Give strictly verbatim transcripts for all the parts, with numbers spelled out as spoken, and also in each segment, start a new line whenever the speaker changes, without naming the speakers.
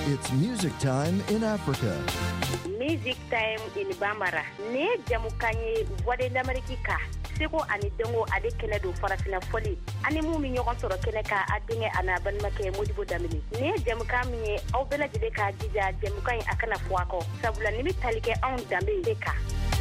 It's music time in Africa.
Music time in Bambara. Ne jamukanye voix d'America. Seko ani dongo ade kene do farafina foli. Ani mu mi ñogon soro kene ka adinge ana ban make modibo damini. Ne jamuka mi aw bela jide ka jija jamuka akana fuako. Sabula ni mi talike on dambe deka.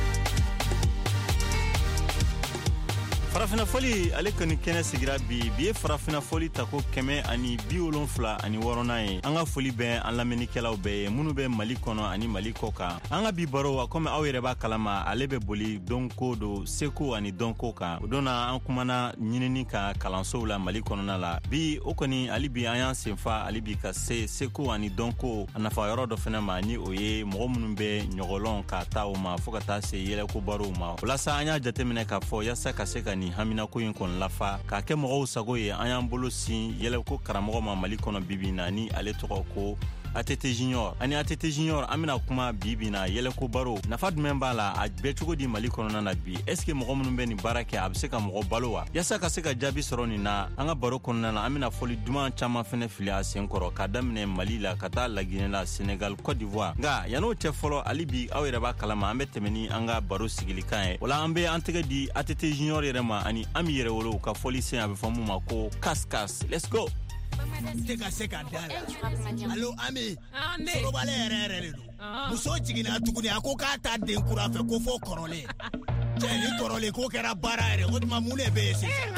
Farafina foli ale kani kene sigira bi bi farafina foli tako kɛmɛ ani bi wolonfila ani wɔɔrɔnan ye an ka foli bɛ an lamɛnnikɛlaw bɛɛ ye minnu bɛ Mali kɔnɔ ani Mali kɔ kan an ka bi baro komi aw yɛrɛ b'a kalama ale bɛ boli dɔnko do seko ani dɔnko kan o donna an kumana ɲinini ka kalansow la Mali kɔnɔna la bi o kɔni ali bi an y'an senfa ali bi ka se seko ani dɔnko a nafa yɔrɔ dɔ fɛnɛ ma ni o ye mɔgɔ minnu bɛ ɲɔgɔlɔn ka taa o ma fo ka taa se yɛlɛko barow ma walasa an y'a jateminɛ k'a fɔ yasa ka se ka ni hamina ko in kon lafa ka kɛ mɔgɔw sago ye an y'an bolo sin yɛlɛko karamɔgɔ ma Mali kɔnɔ bibi na ni ale tɔgɔ ko A T T Junior ani A T T Junior an bɛna kuma bibi na yɛlɛko baro nafa jumɛn b'a la a bɛ cogo di Mali kɔnɔna na bi est ce que mɔgɔ minnu bɛ nin baara kɛ a bɛ se ka mɔgɔ balo wa yasa ka se ka jaabi sɔrɔ nin na an ka baro kɔnɔna na an bɛna fɔli duman caman fɛnɛ fili a sen kɔrɔ ka daminɛ Mali la ka taa Laginɛ la Senegal Côte d'Ivoire nka yan'o cɛ fɔlɔ ali bi aw yɛrɛ b'a kalama an bɛ tɛmɛ ni an ka baro sigilikan ye wala an bɛ an tɛgɛ di A T T Junior yɛrɛ ma ani Ami yɛrɛ wolo ka fɔli sen a bɛ fɔ mun ma ko kas-kas let's go.
Teka seka dala. Allo Ami. Soro bale yɛrɛ yɛrɛ de do. Muso jiginna tuguni a ko k'a ta den kura fɛ ko fo kɔrɔlen. Cɛ ni kɔrɔlen ko kɛra baara yɛrɛ o tuma mun de bɛ yen sisan.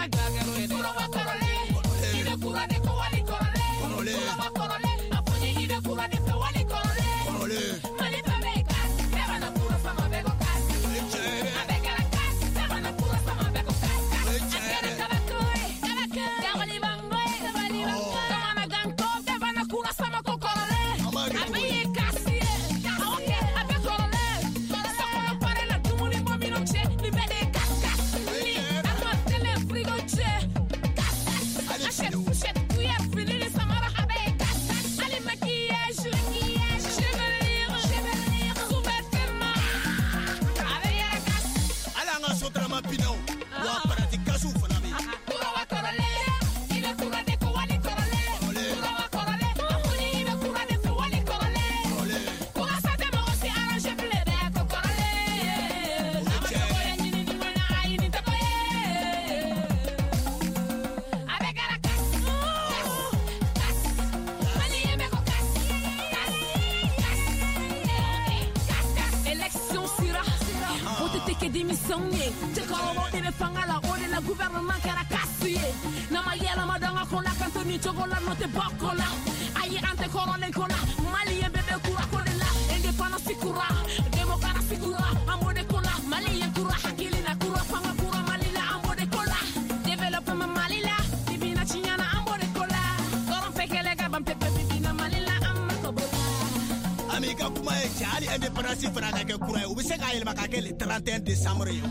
Indépendance fana ka kɛ kura ye u bɛ se k'a yɛlɛma ka kɛ le trente et un décembre ye.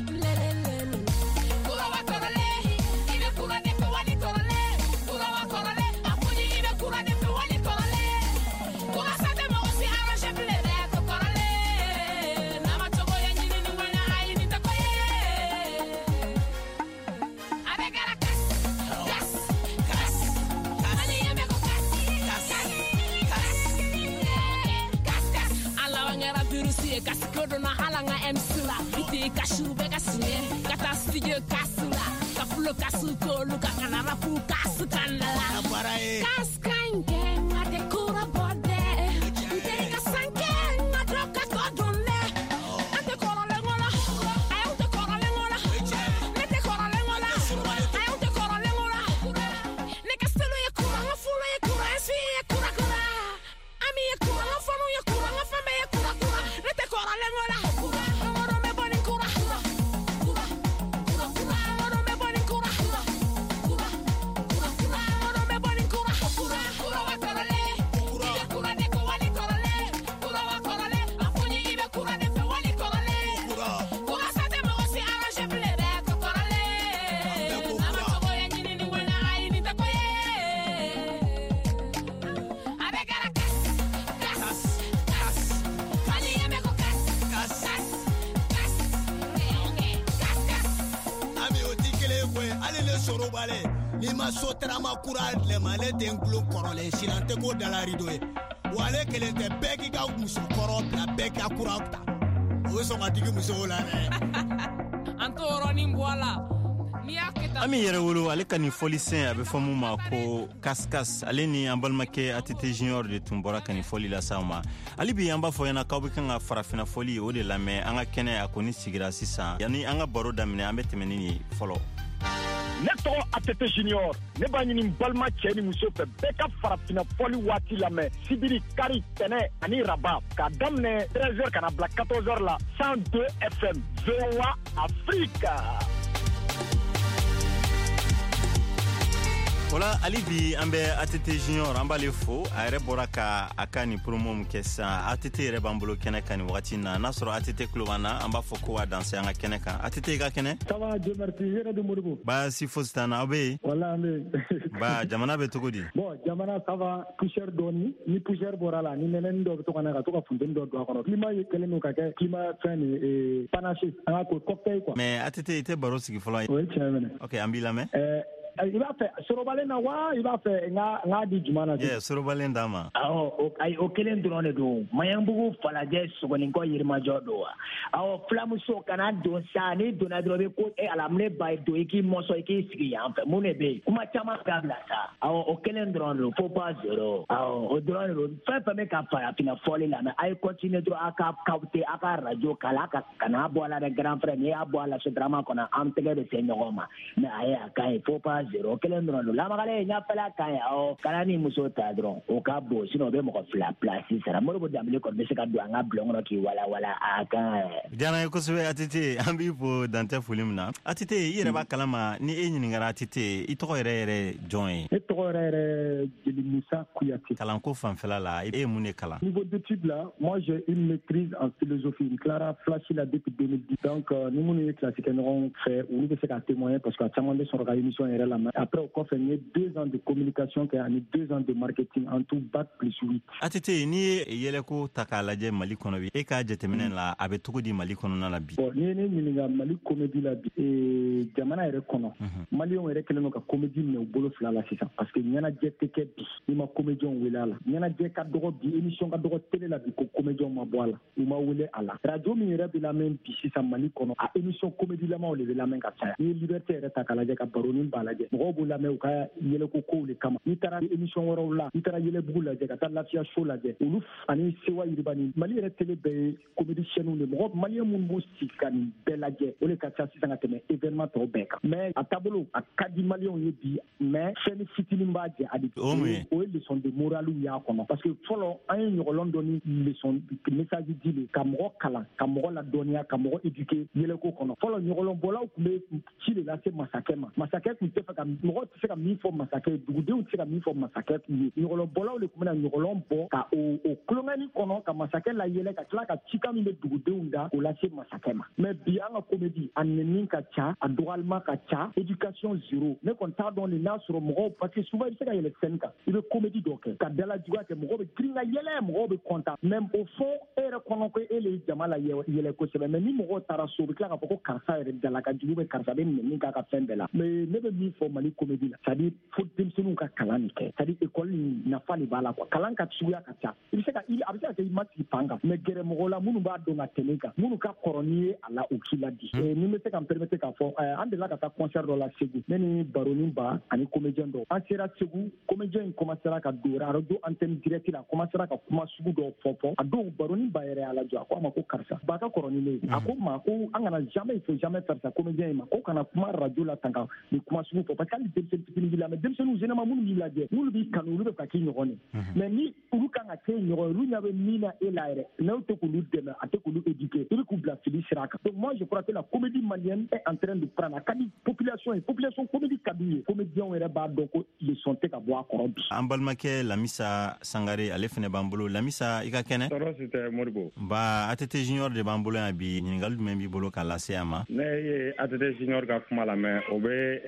Kaskodona halanga emsula iti kashu begasine kata studio kasula kapulo kasuko luka kanara pu kasukanala kaskanke ngade kura bode ite kasanke ngadoka kodone ate korole ngola ayo te korole ngola nete korole ngola ayo te korole ngola ne kastelo ye kura ngafulo ye kura esi ye kura kura ami ye kura ngafono ye kura ngafambe ye kura kura nete korole ngola
Ni ma so trama kura le male den kulo kɔrɔlen silante ko dala rido ye wale kelen tɛ bɛɛ k'i ka muso kɔrɔ bila bɛɛ ka kura ta o bɛ sɔn ka digi musow la dɛ
an t'o yɔrɔnin bɔ a la.
Ami yɛrɛ wolo ale ka nin fɔlisen a bɛ fɔ mun ma ko kaskas ale ni an balimakɛ A T T Junior de tun bɔra ka nin fɔli la s'aw ma. Hali bi an b'a fɔ ɲɛna k'aw bɛ kan ka farafina fɔli o de lamɛn an ka kɛnɛ a kɔni sigira sisan yanni an ka baro daminɛ an bɛ tɛmɛ ni nin fɔlɔ.
Ne tɔgɔ A T T Junior ne b'a ɲini balima cɛ ni muso fɛ bɛɛ ka farafina fɔli waati lamɛn sibiri kari tɛnɛ ani raba k'a daminɛ treize heures ka na bila quatorze heures la cent deux F M V O A Afrique.
Voilà, ali bi an bɛ A T T Junior an b'ale fo a yɛrɛ bɔra ka a ka nin promo min kɛ sisan A T T yɛrɛ b'an bolo kɛnɛ kan nin wagati na n'a sɔrɔ A T T kulo b'an na an b'a fɔ ko wa danse an ka kɛnɛ kan A T T i ka kɛnɛ.
Ça va Dieu merci yɛrɛ de Modibo.
Baasi fosi t'an na aw bɛ yen.
Wala an bɛ yen.
Ba jamana bɛ cogo di.
Bon jamana ça va poussière dɔɔni ni poussière bɔra la ni nɛnɛni dɔ bɛ to ka na ka to ka funteni dɔ don a kɔnɔ climat ye kɛlen don ka kɛ climat fɛn nin panaché an ka ko cocktail quoi.
Mais A T T i tɛ baro sigi fɔlɔ ye.
O ye tiɲɛ minɛ.
Ok an b'i lamɛn.
I b'a fɛ sorobalen na wa i b'a fɛ n ka di juma na.
Yeah, sorobalen d'a ma.
Awɔ ayi o kelen dɔrɔn de don Maɲanbugu Falajɛ Sogonikɔ Yirimajɔ don wa. Awɔ filamuso kana don sa ni donna dɔrɔn i bɛ ko e alamune ba don i k'i mɔsɔn i k'i sigi yan fɛ mun de bɛ yen kuma caman k'a bila sa. Awɔ o kelen dɔrɔn de don faut pas zéro. Awɔ o dɔrɔn de don fɛn fɛn bɛ ka farafina fɔli la mɛ a ye continuer dɔrɔn a ka kawute a ka radio kala a ka kana bɔ a la dɛ grand frère n'i y'a bɔ a la sotarama kɔnɔ an tɛgɛ de se ɲɔgɔn ma mɛ a ye a ka ɲi faut pas zéro kelen dɔrɔn don lamagalen ɲa fɛla ka ɲi awɔ kana ni muso ta dɔrɔn o ka bon sinon o bɛ mɔgɔ fila place sara Modibo Dambele kɔni bɛ se ka don an ka bulon kɔnɔ k'i wala wala a ka ɲi.
Diyara ye kosɛbɛ A T T an b'i fo dantɛ foli min na A T T i yɛrɛ b'a kalama ni e ɲininkara A T T i tɔgɔ yɛrɛ yɛrɛ jɔn ye.
Ne tɔgɔ yɛrɛ yɛrɛ Jeli Musa Kuyate.
Kalanko fanfɛla la e ye mun de kalan.
Niveau d'étude là moi j'ai une maîtrise en philosophie une clara flashi la depuis deux mille dix donc ni minnu ye classe kɛ ɲɔgɔn fɛ olu bɛ se ka témoigner parce que a caman bɛ sɔrɔ ka émission yɛrɛ la après o kɔfɛ n ye deux ans de communication kɛ ani deux ans de marketing en tout bac plus huit.
A T T n'i ye yɛlɛko ta k'a lajɛ Mali kɔnɔ bi e ka jateminɛ la a bɛ cogo di Mali kɔnɔna la bi.
Bon n'i ye ne ɲininka Mali comédie la bi jamana yɛrɛ kɔnɔ maliyɛnw yɛrɛ kɛlen don ka comédie minɛ u bolo fila la sisan parce que ɲɛnajɛ tɛ kɛ bi i ma comédienw wele a la ɲɛnajɛ ka dɔgɔ bi émission ka dɔgɔ télé la bi ko comédienw ma bɔ a la u ma wele a la radio min yɛrɛ bɛ lamɛn bi sisan Mali kɔnɔ a émission comédie lamaw de bɛ lamɛn ka caya n'i ye liberté yɛrɛ ta k'a lajɛ ka baronin b'a lajɛ mɔgɔw b'u lamɛn u ka yɛlɛko kow de kama n'i taara émission wɛrɛw la n'i taara yɛlɛbugu lajɛ ka taa lafiya show lajɛ olu ani sewa yiribani Mali yɛrɛ télé bɛɛ ye comédie chaîne de mɔgɔ maliyɛn minnu b'u sigi ka nin bɛɛ lajɛ o de ka ca sisan ka tɛmɛ événement tɔw bɛɛ kan mais a taabolo a ka di maliyɛnw ye bi mais chaîne fitinin b'a jɛ a di o ye leçon de morale y'a kɔnɔ parce que fɔlɔ an ye ɲɔgɔlɔn dɔ ni leçon message di le ka mɔgɔ kalan ka mɔgɔ ladɔnniya ka mɔgɔ éduquer yɛlɛko kɔnɔ fɔlɔ ɲɔgɔlɔnbɔlaw tun bɛ ci de lase masakɛ ma masakɛ tun tɛ fɛ ka mɔgɔ tɛ se ka min fɔ masakɛ ye dugudenw tɛ se ka min fɔ masakɛ ye ɲɔgɔlɔnbɔlaw de tun bɛna ɲɔgɔlɔn bɔ ka o o kulonkɛni kɔnɔ ka masakɛ layɛlɛ ka tila ka cikan min bɛ dugudenw da k'o lase masakɛ ma mais bi an ka comédie a nɛni ka ca a dɔgɔyalima ka ca éducation zéro ne kɔni t'a dɔn de n'a sɔrɔ mɔgɔw parce que souvent i bɛ se ka yɛlɛ scène kan i bɛ comédie dɔ kɛ ka dalajuguya kɛ mɔgɔw bɛ girin ka yɛlɛ mɔgɔw bɛ content mais au fond e yɛrɛ kɔnɔ ko e le ye jama la yɛlɛ kosɛbɛ mais ni mɔgɔw taara so u bɛ tila k'a fɔ ko karisa yɛrɛ dala ka jugu bɛ karisa bɛ nɛni k'a ka fɛn bɛɛ la mais ne bɛ min fɔ Mali comédie la c'est à dire fo denmisɛnninw ka kalan nin kɛ c'est à dire école nin nafa de b'a la quoi kalan ka suguya ka ca i bɛ se ka a bɛ se ka kɛ i ma sigi pan kan mais gɛrɛ mɔgɔw la minnu b'a dɔn ka tɛmɛ kan minnu ka kɔrɔ n'i ye a la u k'i ladi ni bɛ se ka n permettre k'a fɔ an delila ka taa concert dɔ la Segu ne ni Baronin Ba ani comédien dɔ an sera Segu comédien in commencera ka don radio antenne direct la commencera ka kuma sugu dɔw fɔ fɔ a don Baronin Ba yɛrɛ y'a lajɔ a ko a ma ko karisa ba ka kɔrɔ ni ne ye a ko ma ko an kana jamais il faut jamais faire ça comédien in ma ko kana kuma radio la tan ka ni kuma sugu fɔ parce que hali denmisɛnnin fitinin b'i la mais denmisɛnninw généralement minnu b'i lajɛ n'olu b'i kanu olu bɛ ka k'i ɲɔgɔn ye mais ni olu kan ka kɛ ɲɔgɔn ye olu ɲɛ bɛ min na e la yɛrɛ n'aw tɛ k'olu dɛmɛ a tɛ k'olu éduquer i bɛ k'u bila fili sira kan donc moi je crois que la comédie malienne est en train de prendre a ka di population ye population comédie ka d'u ye comédienw yɛrɛ b'a dɔn ko leçon tɛ ka bɔ a kɔrɔ bi.
An balimakɛ Lamisa Sangare ale fɛnɛ b'an bolo Lamisa i ka kɛnɛ.
Tɔɔrɔ si tɛ Modibo.
Ba A T T Junior de b'an bolo yan bi ɲininkali jumɛn b'i bolo k'a lase a ma.
Ne ye A T T Junior ka kuma lamɛn o bɛ ɲininkali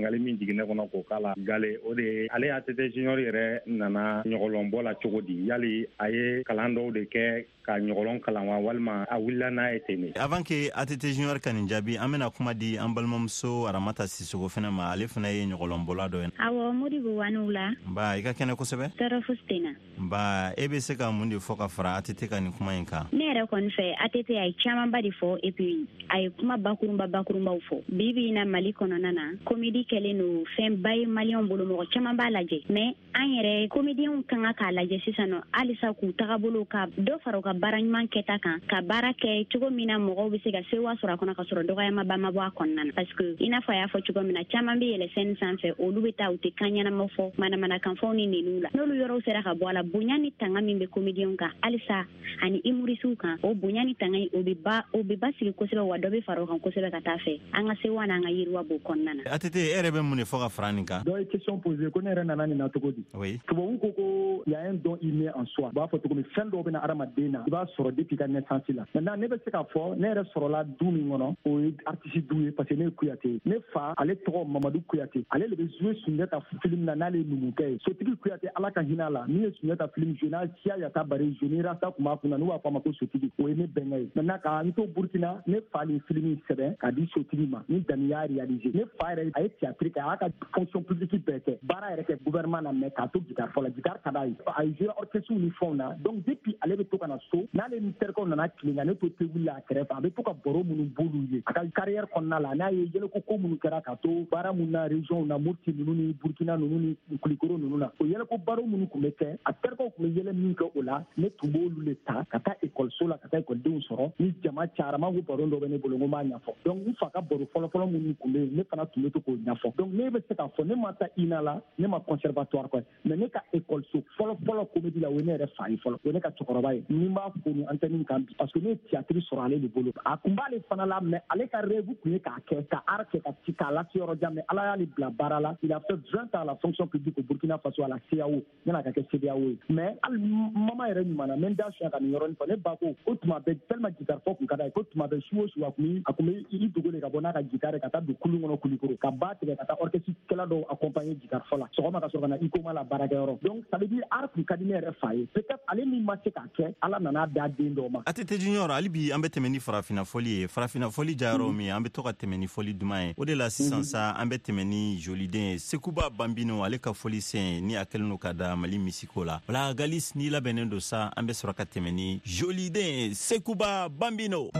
ɲininkali min jiginne kɔnɔ k'o k'a la Gale o de ale A T T Junior yɛrɛ nana ɲɔgɔlɔnbɔ la cogo di yali a ye kalan dɔw de kɛ ka ɲɔgɔlɔn kalan wa walima a wulila n'a ye ten ne.
Avant que A T T Junior ka nin jaabi an bɛna kuma di an balimamuso Aramata Sisogo fana ma ale fana ye ɲɔgɔlɔnbɔla dɔ ye.
Awɔ Modibo waniw la.
Nba i ka kɛnɛ kosɛbɛ. Tɔɔrɔ fosi tɛ na. Nba e bɛ se ka mun de fɔ ka fara A T T ka nin kuma in kan.
Ne yɛrɛ kɔni fɛ A T T a ye camanba de fɔ et puis a ye kuma bakurunba bakurunbaw fɔ. Bi bi in na Mali kɔnɔna na comédie kɛlen don fɛnba ye maliyɛnw bolo mɔgɔ caman b'a lajɛ mais an yɛrɛ comédiens kan ka k'a lajɛ sisan nɔ halisa k'u tagabolo ka dɔ fara u ka baara ɲuman kɛta kan ka baara kɛ cogo min na mɔgɔw bɛ se ka sewa sɔrɔ a kɔnɔ ka sɔrɔ dɔgɔyamaba ma bɔ a kɔnɔna na parce que i n'a fɔ a y'a fɔ cogo min na caman bɛ yɛlɛ scène sanfɛ olu bɛ taa u tɛ kan ɲɛnama fɔ manamanakanfɛnw ni nenniw la n'olu yɔrɔw sera ka bɔ a la bonya ni tanga min bɛ comédiens kan halisa ani humoristw kan o bonya ni tanga o bɛ ba o bɛ basigi kosɛbɛ wa dɔ bɛ fara o kan kosɛbɛ ka taa fɛ an ka sewa n'an ka yiriwa b'o kɔnɔna na.
A T T e yɛrɛ bɛ mun de fɔ ka fara nin kan.
Dɔ ye question posée ko ne yɛrɛ nana nin na cogo di.
Oui.
Tubabu ko ko y a un don inné en soi. U b'a fɔ cogo min fɛn dɔw bɛ na adamaden na i b'a sɔrɔ depuis ka naissance la. Maintenant ne bɛ se k'a fɔ ne yɛrɛ sɔrɔla du min kɔnɔ o ye artiste du ye parce que ne ye Kuyate ye. Ne fa ale tɔgɔ Mamadu Kuyate ale de bɛ jouer Sunjata film na n'ale ye numukɛ ye. Sotigi Kuyate Ala ka hinɛ a la min ye Sunjata film jouer n'a Siya Yata Bari jouer ni Rasta tun b'a kunna n'u b'a fɔ a ma ko Sotigi o ye ne bɛnkɛ ye. Maintenant ka n to Burkina ne fa le film in sɛbɛn k'a di Sotigi ma ni Dani y'a réaliser. Ne fa yɛrɛ a ye théâtre kɛ a y'a ka fonction publique bɛɛ kɛ baara yɛrɛ kɛ gouvernement na mais k'a to guitare fɔ la guitare ka d'a ye. A ye jouer orchestre ni fɛnw na donc depuis ale bɛ to ka na so n'ale ni terikɛw nana tilenka ne to table la a kɛrɛfɛ a bɛ to ka baro minnu b'olu ye a ka carrière kɔnɔna la n'a ye yɛlɛko ko minnu kɛra ka to baara minnu na région na Mopti ninnu ni Burkina ninnu ni Kulikoro ninnu na o yɛlɛko baro minnu tun bɛ kɛ a terikɛw tun bɛ yɛlɛ min kɛ o la ne tun b'olu le ta ka taa ekɔliso la ka taa ekɔlidenw sɔrɔ ni jama cayara n b'a fɔ baro dɔ bɛ ne bolo n ko n b'a ɲɛfɔ donc n fa ka baro fɔlɔfɔlɔ minnu tun bɛ yen ne fana tun bɛ to k'o ɲɛfɔ donc ne bɛ se k'a fɔ ne ma taa I N A la ne ma conservatoire kɔ mais ne ka ekɔliso fɔlɔfɔlɔ comédie la o ye ne yɛrɛ fa ye fɔlɔ o ye ne ka cɛkɔrɔba ye ni n b'a fo ni antenne kan bi parce que ne ye théâtre sɔrɔ ale de bolo a tun b'ale fana la mais ale ka rêve tun ye k'a kɛ ka art kɛ ka ci k'a lase yɔrɔ jan mais Ala y'ale bila baara la il a fait vingt ans à la fonction publique au Burkina Faso à la C E D E A O yan'a ka kɛ C E D E A O ye mais hali mama yɛrɛ ɲuman na n bɛ n da suɲɛ ka nin yɔrɔnin fɔ ne ba ko o tuma bɛɛ tellement guitare fɔ tun ka d'a ye ko tuma bɛɛ su o su a tun a tun bɛ i dogo de ka bɔ n'a ka guitare ka taa don kulun kɔnɔ Kulikoro ka ba tigɛ ka taa orchestre kɛla dɔw accompagner guitare fɔ la sɔgɔma ka sɔrɔ ka na Ikoma la baarakɛyɔrɔ donc ça veut dire art tun ka di ne yɛrɛ fa ye peut-être ale min ma se k'a kɛ Ala nana da den dɔw ma.
A T T Junior hali bi an bɛ tɛmɛ ni farafina fɔli ye farafina fɔli jayɔrɔ min an bɛ to ka tɛmɛ ni fɔli duman ye o de la sisan sa an bɛ tɛmɛ ni joliden ye Sekuba Bambino ale ka fɔli sen ni a kɛlen don ka da Mali misiko la wala Galis ni labɛnnen don sa an bɛ sɔrɔ ka tɛmɛ ni joliden Sekuba Bambino.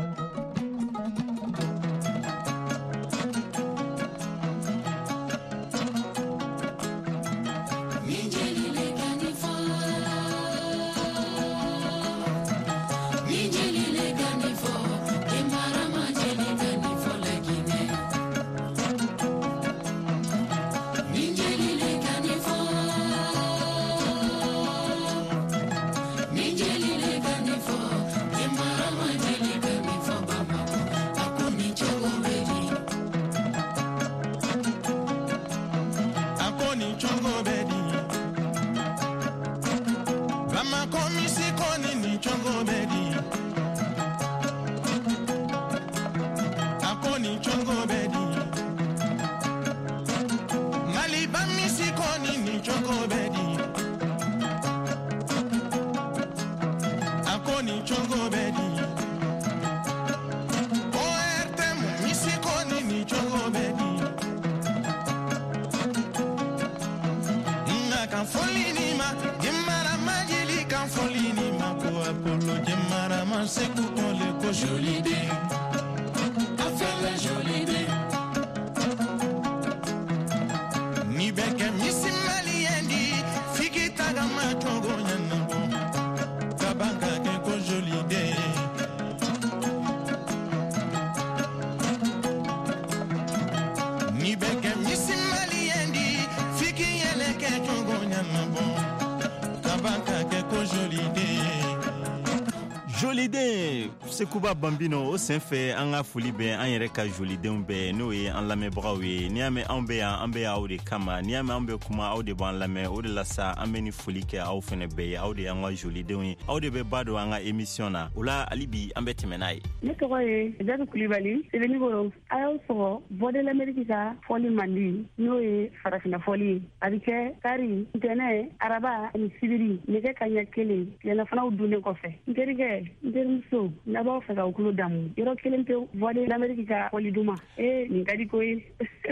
Joliden Sekuba Bambino o senfɛ an ka foli bɛ an yɛrɛ ka jolidenw bɛɛ n'o ye an lamɛnbagaw ye. N'i y'a mɛn an bɛ yan an bɛ aw de kama, n'i y'a mɛn an bɛ kuma aw de b'an lamɛn, o de la sa an bɛ ni foli kɛ aw fɛnɛ bɛɛ ye. Aw de y'an ka jolidenw ye, aw de bɛ ba don an ka émission na. O la hali bi an bɛ tɛmɛ n'a ye.
Ne tɔgɔ ye Jatu Kulibali Sɛbɛnnikɔrɔ. A y'aw sɔgɔ Voix de l'Amérique ka fɔli mandi n'o ye farafina fɔli ye. A bɛ kɛ kari, ntɛnɛ, araba ani sibiri nɛgɛ kaɲɛ kelen tilelafanaw dunnen kɔfɛ. N terikɛ, n terimuso, n'a b'aw fɛ ka u tulo damu yɔrɔ kelen pewu Voix de l'Amérique ka fɔli duma. Eh, nin ka di ko ye.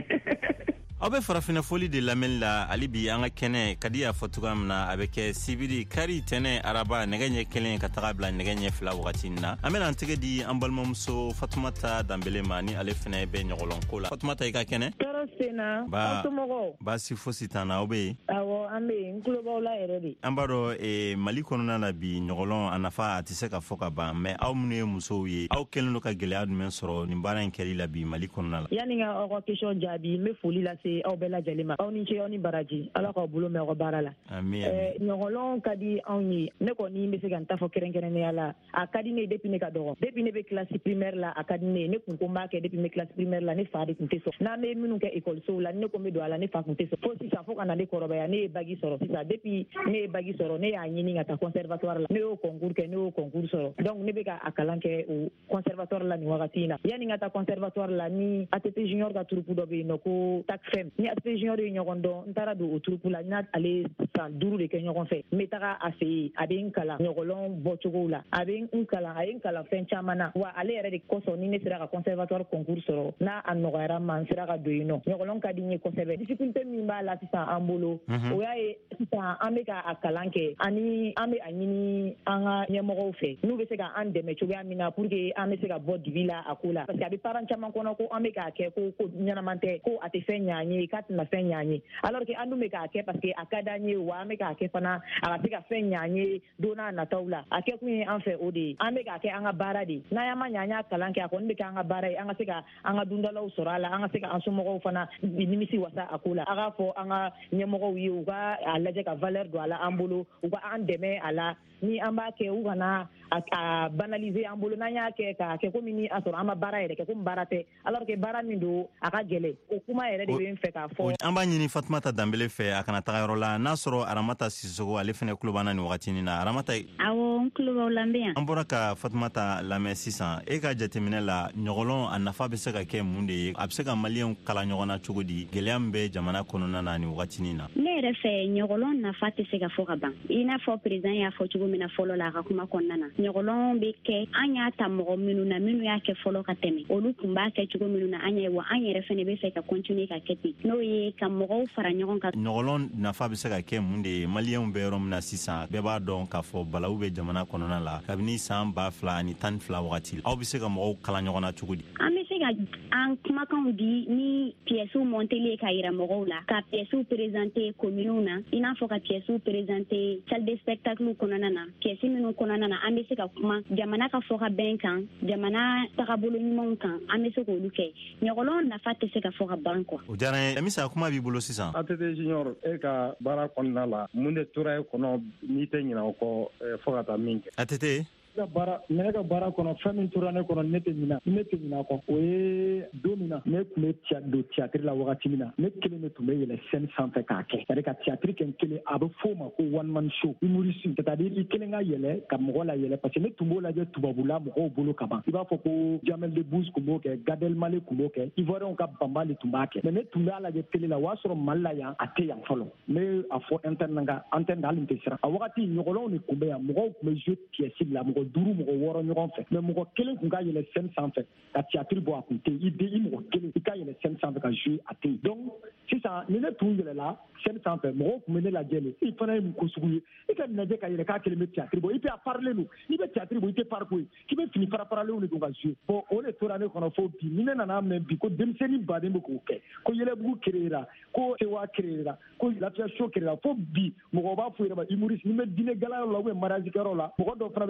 Aw bɛ farafina foli de lamɛnni la. Hali bi an ka kɛnɛ ka di y'a fɔ cogoya min na a bɛ kɛ sibiri kari tɛnɛ araba nɛgɛ ɲɛ kelen ka taga bila nɛgɛ ɲɛ fila wagati na. An bɛna an tɛgɛ di an balimamuso Fatumata Danbele ma ni ale fɛnɛ bɛ ɲɔgɔlɔn ko la. Fatumata, i ka kɛnɛ?
Tɔɔrɔ senna. Ba somɔgɔw.
Baasi fosi t'an na, aw bɛ yen?
Awɔ, an bɛ yen. N tulo b'aw la yɛrɛ de. An
b'a dɔn eh, Mali kɔnɔna na bi ɲɔgɔlɔn a nafa a tɛ se ka fɔ ka ban, mais aw minnu ye musow ye aw kɛlen don ka gɛlɛya jumɛn sɔrɔ nin baara in kɛli la bi Mali kɔnɔna la?
Yani ka aw ka question jaabi n bɛ foli lase aw bɛɛ lajɛlen ma. Aw ni ce, aw ni baraji. Ala k'aw bolo mɛn aw ka baara la.
Ami,
ami. Ɲɔgɔlɔn ka di anw ye. Ne kɔni bɛ se ka n ta fɔ kɛrɛnkɛrɛnnenya la. A ka di ne ye depuis ne ka dɔgɔ. Depuis ne bɛ classe primaire la a ka di ne ye. Ne kun ko n b'a kɛ depuis ne classe primaire la ne fa de kun tɛ sɔn. N'an bɛ minnu kɛ école la ne ko n bɛ don a la ne fa kun tɛ sɔn. Fo sisan fo ka na ne kɔrɔbaya ne ye bac sɔrɔ sisan. Depuis ne ye bac sɔrɔ ne y'a ɲini ka taa conservatoire la. Ne y'o concours kɛ ne y'o concours sɔrɔ. Donc ne bɛ ka a kalan kɛ o conservatoire la nin wagati in na. Yani n ka taa conservatoire la ni A T P junior ka troupe dɔ bɛ yen nɔ ko T A C F E M. Ni A T P junior ye ɲɔgɔn dɔn n taara don o troupe la n y'ale san duuru de kɛ ɲɔgɔn fɛ. N bɛ taga a fɛ yen a bɛ n kalan ɲɔgɔlɔn bɔcogow la. A bɛ n kalan a ye n kalan fɛn caman na. Wa ale yɛrɛ de kosɔn ni ne sera ka conservatoire concours sɔrɔ n'a a nɔgɔyara ma n sera ka don yen nɔ. Ɲɔgɔlɔn ka di n ye kosɛbɛ. Difficulté min b'a la sisan an bolo o y'a ye sisan an bɛ ka a kalan kɛ ani an bɛ a ɲini an ka ɲɛmɔgɔw fɛ n'u bɛ se ka an dɛmɛ cogoya min na pour que an bɛ se ka bɔ dibi la a ko la. Parce que a bɛ parents caman kɔnɔ ko an bɛ k'a kɛ ko ko ɲɛnaman tɛ ko a tɛ fɛn ɲɛ an ye k'a tɛna fɛn ɲɛ an ye. Alors que an dun bɛ k'a kɛ parce que a ka d'an ye wa an bɛ k'a kɛ fana a ka se ka fɛn ɲɛ an ye don n'a nataw la. A kɛ kun ye an fɛ o de ye. An bɛ k'a kɛ an ka baara de ye. N'an y'an ma ɲɛ an y'a kalan kɛ a kɔni bɛ kɛ an ka baara ye. An ka se ka an ka dundalaw sɔrɔ a la. An ka se ka an somɔgɔw fana nimisi wasa a ko la. A k'a fɔ an ka ɲɛmɔgɔw ye u ka a lajɛ ka valeur don a la an bolo u ka an dɛmɛ a la. Ni an b'a kɛ u kana a banaliser an bolo n'an y'a kɛ k'a kɛ komi ni a sɔrɔ an ma baara yɛrɛ kɛ komi baara tɛ alors que baara min don a ka gɛlɛn o kuma yɛrɛ de bɛ n fɛ k'a fɔ.
An b'a ɲini Fatumata Danbele fɛ a kana taga yɔrɔ la n'a sɔrɔ Aramata Sisoko ale fɛnɛ kulo b'an na nin wagati na. Aramata.
Awɔ, n kulo b'aw la n bɛ yan.
An bɔra ka Fatumata lamɛn sisan e ka jateminɛ la ɲɔgɔlɔn a nafa bɛ se ka kɛ mun de ye? A bɛ se ka maliyɛnw kala ɲɔgɔn na cogo di? Gɛlɛya min bɛ jamana kɔnɔna na nin wagati na.
Ne yɛrɛ fɛ ɲɔgɔlɔn nafa tɛ se ka fɔ ka ban. I n'a fɔ président y'a fɔ cogo min na fɔlɔ la a ka kuma kɔnɔna na. Ɲɔgɔlɔn bɛ kɛ an y'a ta mɔgɔ minnu na minnu y'a kɛ fɔlɔ ka tɛmɛ. Olu tun b'a kɛ cogo minnu na an yɛ wa an yɛrɛ fɛnɛ bɛ fɛ ka continuer ka kɛ ten. N'o ye ka mɔgɔw fara ɲɔgɔn kan.
Ɲɔgɔlɔn nafa bɛ se ka kɛ mun de ye? Maliyɛnw bɛ yɔrɔ min na sisan bɛɛ b'a dɔn k'a fɔ balawu bɛ jamana kɔnɔna la kabini san ba fila ani tan ni fila wagati. Aw bɛ se ka mɔgɔw kala ɲɔgɔn na cogo di?
An bɛ se ka an kumakanw di ni pièces montées ka yira mɔgɔw la ka pièces présenter communes na i n'a fɔ ka pièces présenter salle de spectacle kɔnɔna na pièces minnu kɔnɔna na an bɛ se ka kuma jamana ka fɔ ka bɛn kan jamana tagabolo ɲumanw kan an bɛ se k'olu kɛ. Ɲɔgɔlɔn nafa tɛ se ka fɔ ka ban quoi.
O diyara n ye. Emisa kuma b'i bolo sisan.
A T T junior e ka baara kɔnɔna la mun de tora e kɔnɔ n'i tɛ ɲinɛ o kɔ fo ka taa min kɛ?
A T T
ka baara ne ka baara kɔnɔ fɛn min tora ne kɔnɔ ne tɛ ɲina ne tɛ ɲina kɔ o ye don min na ne tun bɛ don théâtre la wagati min na ne kelen de tun bɛ yɛlɛ scène sanfɛ k'a kɛ c'est à dire ka théâtre kɛ n kelen a bɛ f'o ma ko one man show humoriste c'est à dire i kelen ka yɛlɛ ka mɔgɔ la yɛlɛ parce que ne tun b'o lajɛ tubabula mɔgɔw bolo ka ban i b'a fɔ ko Jamel Debbouze tun b'o kɛ Gad Elmaleh tun b'o kɛ Ivoirien ka Bamba de tun b'a kɛ mais ne tun b'a lajɛ télé la o y'a sɔrɔ Mali la yan a tɛ yan fɔlɔ ne a fɔ interne ka antenne hali n tɛ siran a wagati ɲɔgɔlɔnw de tun bɛ yan mɔgɔw tun bɛ jouer pièce la mɔgɔ duuru mɔgɔ wɔɔrɔ ɲɔgɔn fɛ mais mɔgɔ kelen tun ka yɛlɛ scène sanfɛ ka théâtre bɔ a kun tɛ i den i mɔgɔ kelen i ka yɛlɛ scène sanfɛ ka jouer a tɛ donc sisan ni ne tun yɛlɛla scène sanfɛ mɔgɔw tun bɛ ne lajɛ le i fana ye mun ko sugu ye i ka lajɛ ka yɛlɛ k'a kelen bɛ théâtre bɔ i bɛ a parler don n'i bɛ théâtre bɔ i tɛ pari ko ye k'i bɛ fini fara faralenw de don ka jouer bon o de tora ne kɔnɔ fo bi ni ne nana mɛn bi ko denmisɛnnin baden bɛ k'o kɛ ko yɛlɛbugu créera ko sewa créera ko lafiya show créera fo bi mɔgɔw b'a fɔ yɛrɛ ma humoriste ni bɛ dinɛ galayɔrɔ la ou bien mariage kɛyɔrɔ la mɔgɔ dɔ fana bɛ micro minɛ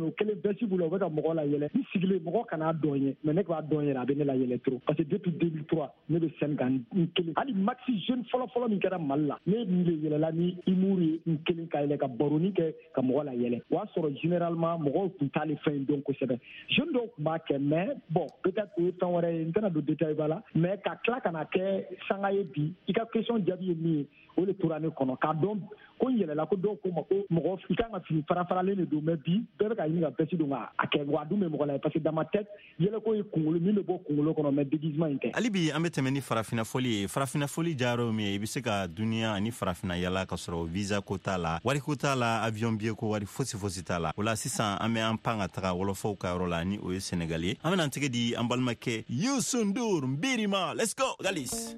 no kelen bɛsi bula o bɛ ka mɔgɔ la yɛlɛ ni sigilen mɔgɔ kana dɔn ye mais ne b'a dɔn yɛrɛ a bɛ ne la yɛlɛ trop parce que depuis deux mille trois ne bɛ scène kan n kelen hali maxi jeune fɔlɔ fɔlɔ min kɛra Mali la ne min de yɛlɛla ni humour ye n kelen ka yɛlɛ ka baroni kɛ ka mɔgɔ la yɛlɛ o y'a sɔrɔ généralement mɔgɔw tun t'ale fɛn in dɔn kosɛbɛ jeune dɔw tun b'a kɛ mais bon peut-être o ye fɛn wɛrɛ ye n tɛna don détail ba la mais ka tila ka na kɛ sanga ye bi i ka question jaabi ye min ye o de tora ne kɔnɔ k'a dɔn ko n yɛlɛla ko dɔw ko ma ko mɔgɔ i kan ka fini fara faralen de don mais bi bɛɛ bɛ ka ɲini ka veste don ka a kɛ wa a dun bɛ mɔgɔ la parce que dans ma tête yɛlɛko ye kunkolo min bɛ bɔ kunkolo kɔnɔ mais déguisement in tɛ.
hali bi an bɛ tɛmɛ ni farafina fɔli ye farafina fɔli jayɔrɔ min ye i bɛ se ka duniya ani farafina yala ka sɔrɔ visa ko t'a la wari ko t'a la avion billet ko wari fosi fosi t'a la o la sisan an bɛ an pan ka taga wɔlɔfɔw ka yɔrɔ la ni o ye Senegal ye an bɛna an tɛgɛ di an balimakɛ Youssou Ndour Birima let's go Galis.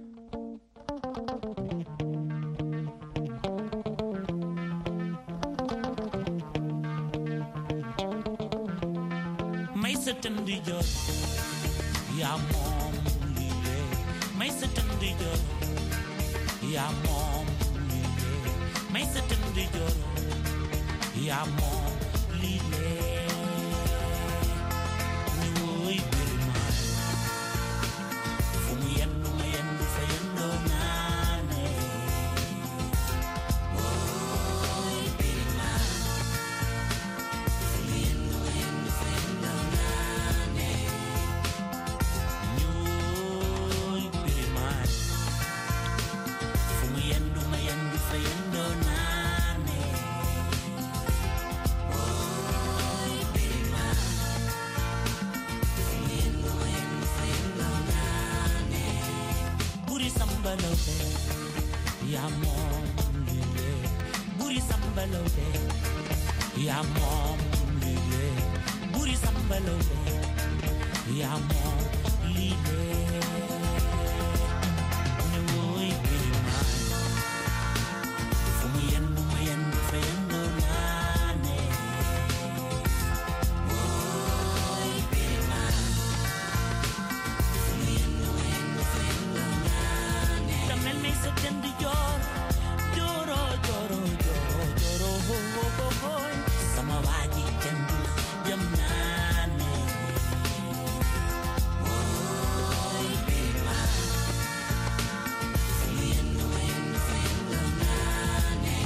Setandi jo ya mom liye mai setandi jo ya mom liye mai setandi jo ya mom liye ni woy birma fumu yendu yendu fayendo nane woy birma fumu yendu yendu fayendo ya mom liye buri sambalobe ya mom liye buri sambalobe ya mom liye ni woy birima fumu yendu yendu fayendo nane woy birima fumu yendu yendu fayendo nane tamel me setendi jor joro joro joro joro ho ho ho sama waji kendu jamnane woy birima fuyendo wendo fuyendo nane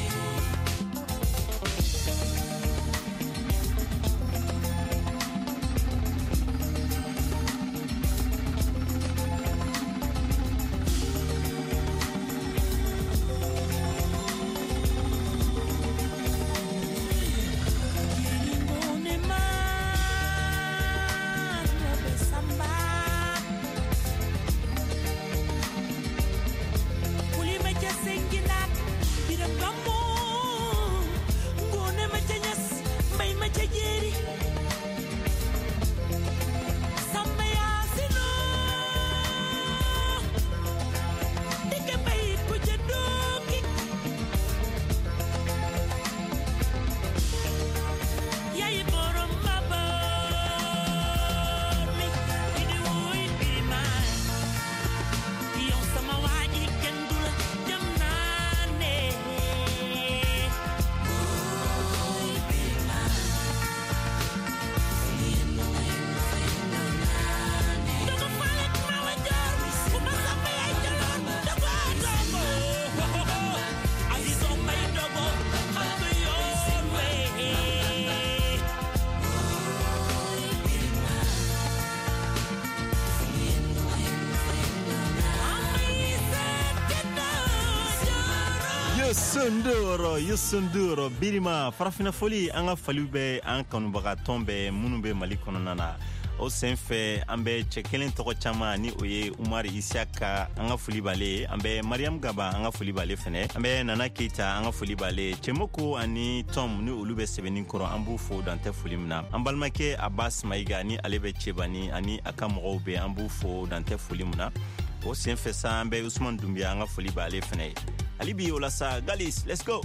Yusunduro Yusunduro Birima farafina foli an ka faliw bɛ an kanubaga tɔn bɛɛ minnu bɛ Mali kɔnɔna na o senfɛ an bɛ cɛ kelen tɔgɔ caman ni o ye Umar Isiaka an ka foli b'ale an bɛ Mariam Gaba an ka foli b'ale fɛnɛ an bɛ Nana Keita an ka foli b'ale Cɛmoko ani Tom ni olu bɛ sɛbɛnni kɔrɔ an b'u fo dan tɛ foli min na an balimakɛ Abbas Maiga ni ale bɛ Cɛbani ani a ka mɔgɔw bɛ an b'u fo dan tɛ foli min na o senfɛ sa an bɛ Usman Dumbiya an ka foli b'ale fɛnɛ ye hali bi o la sa Galis let's go.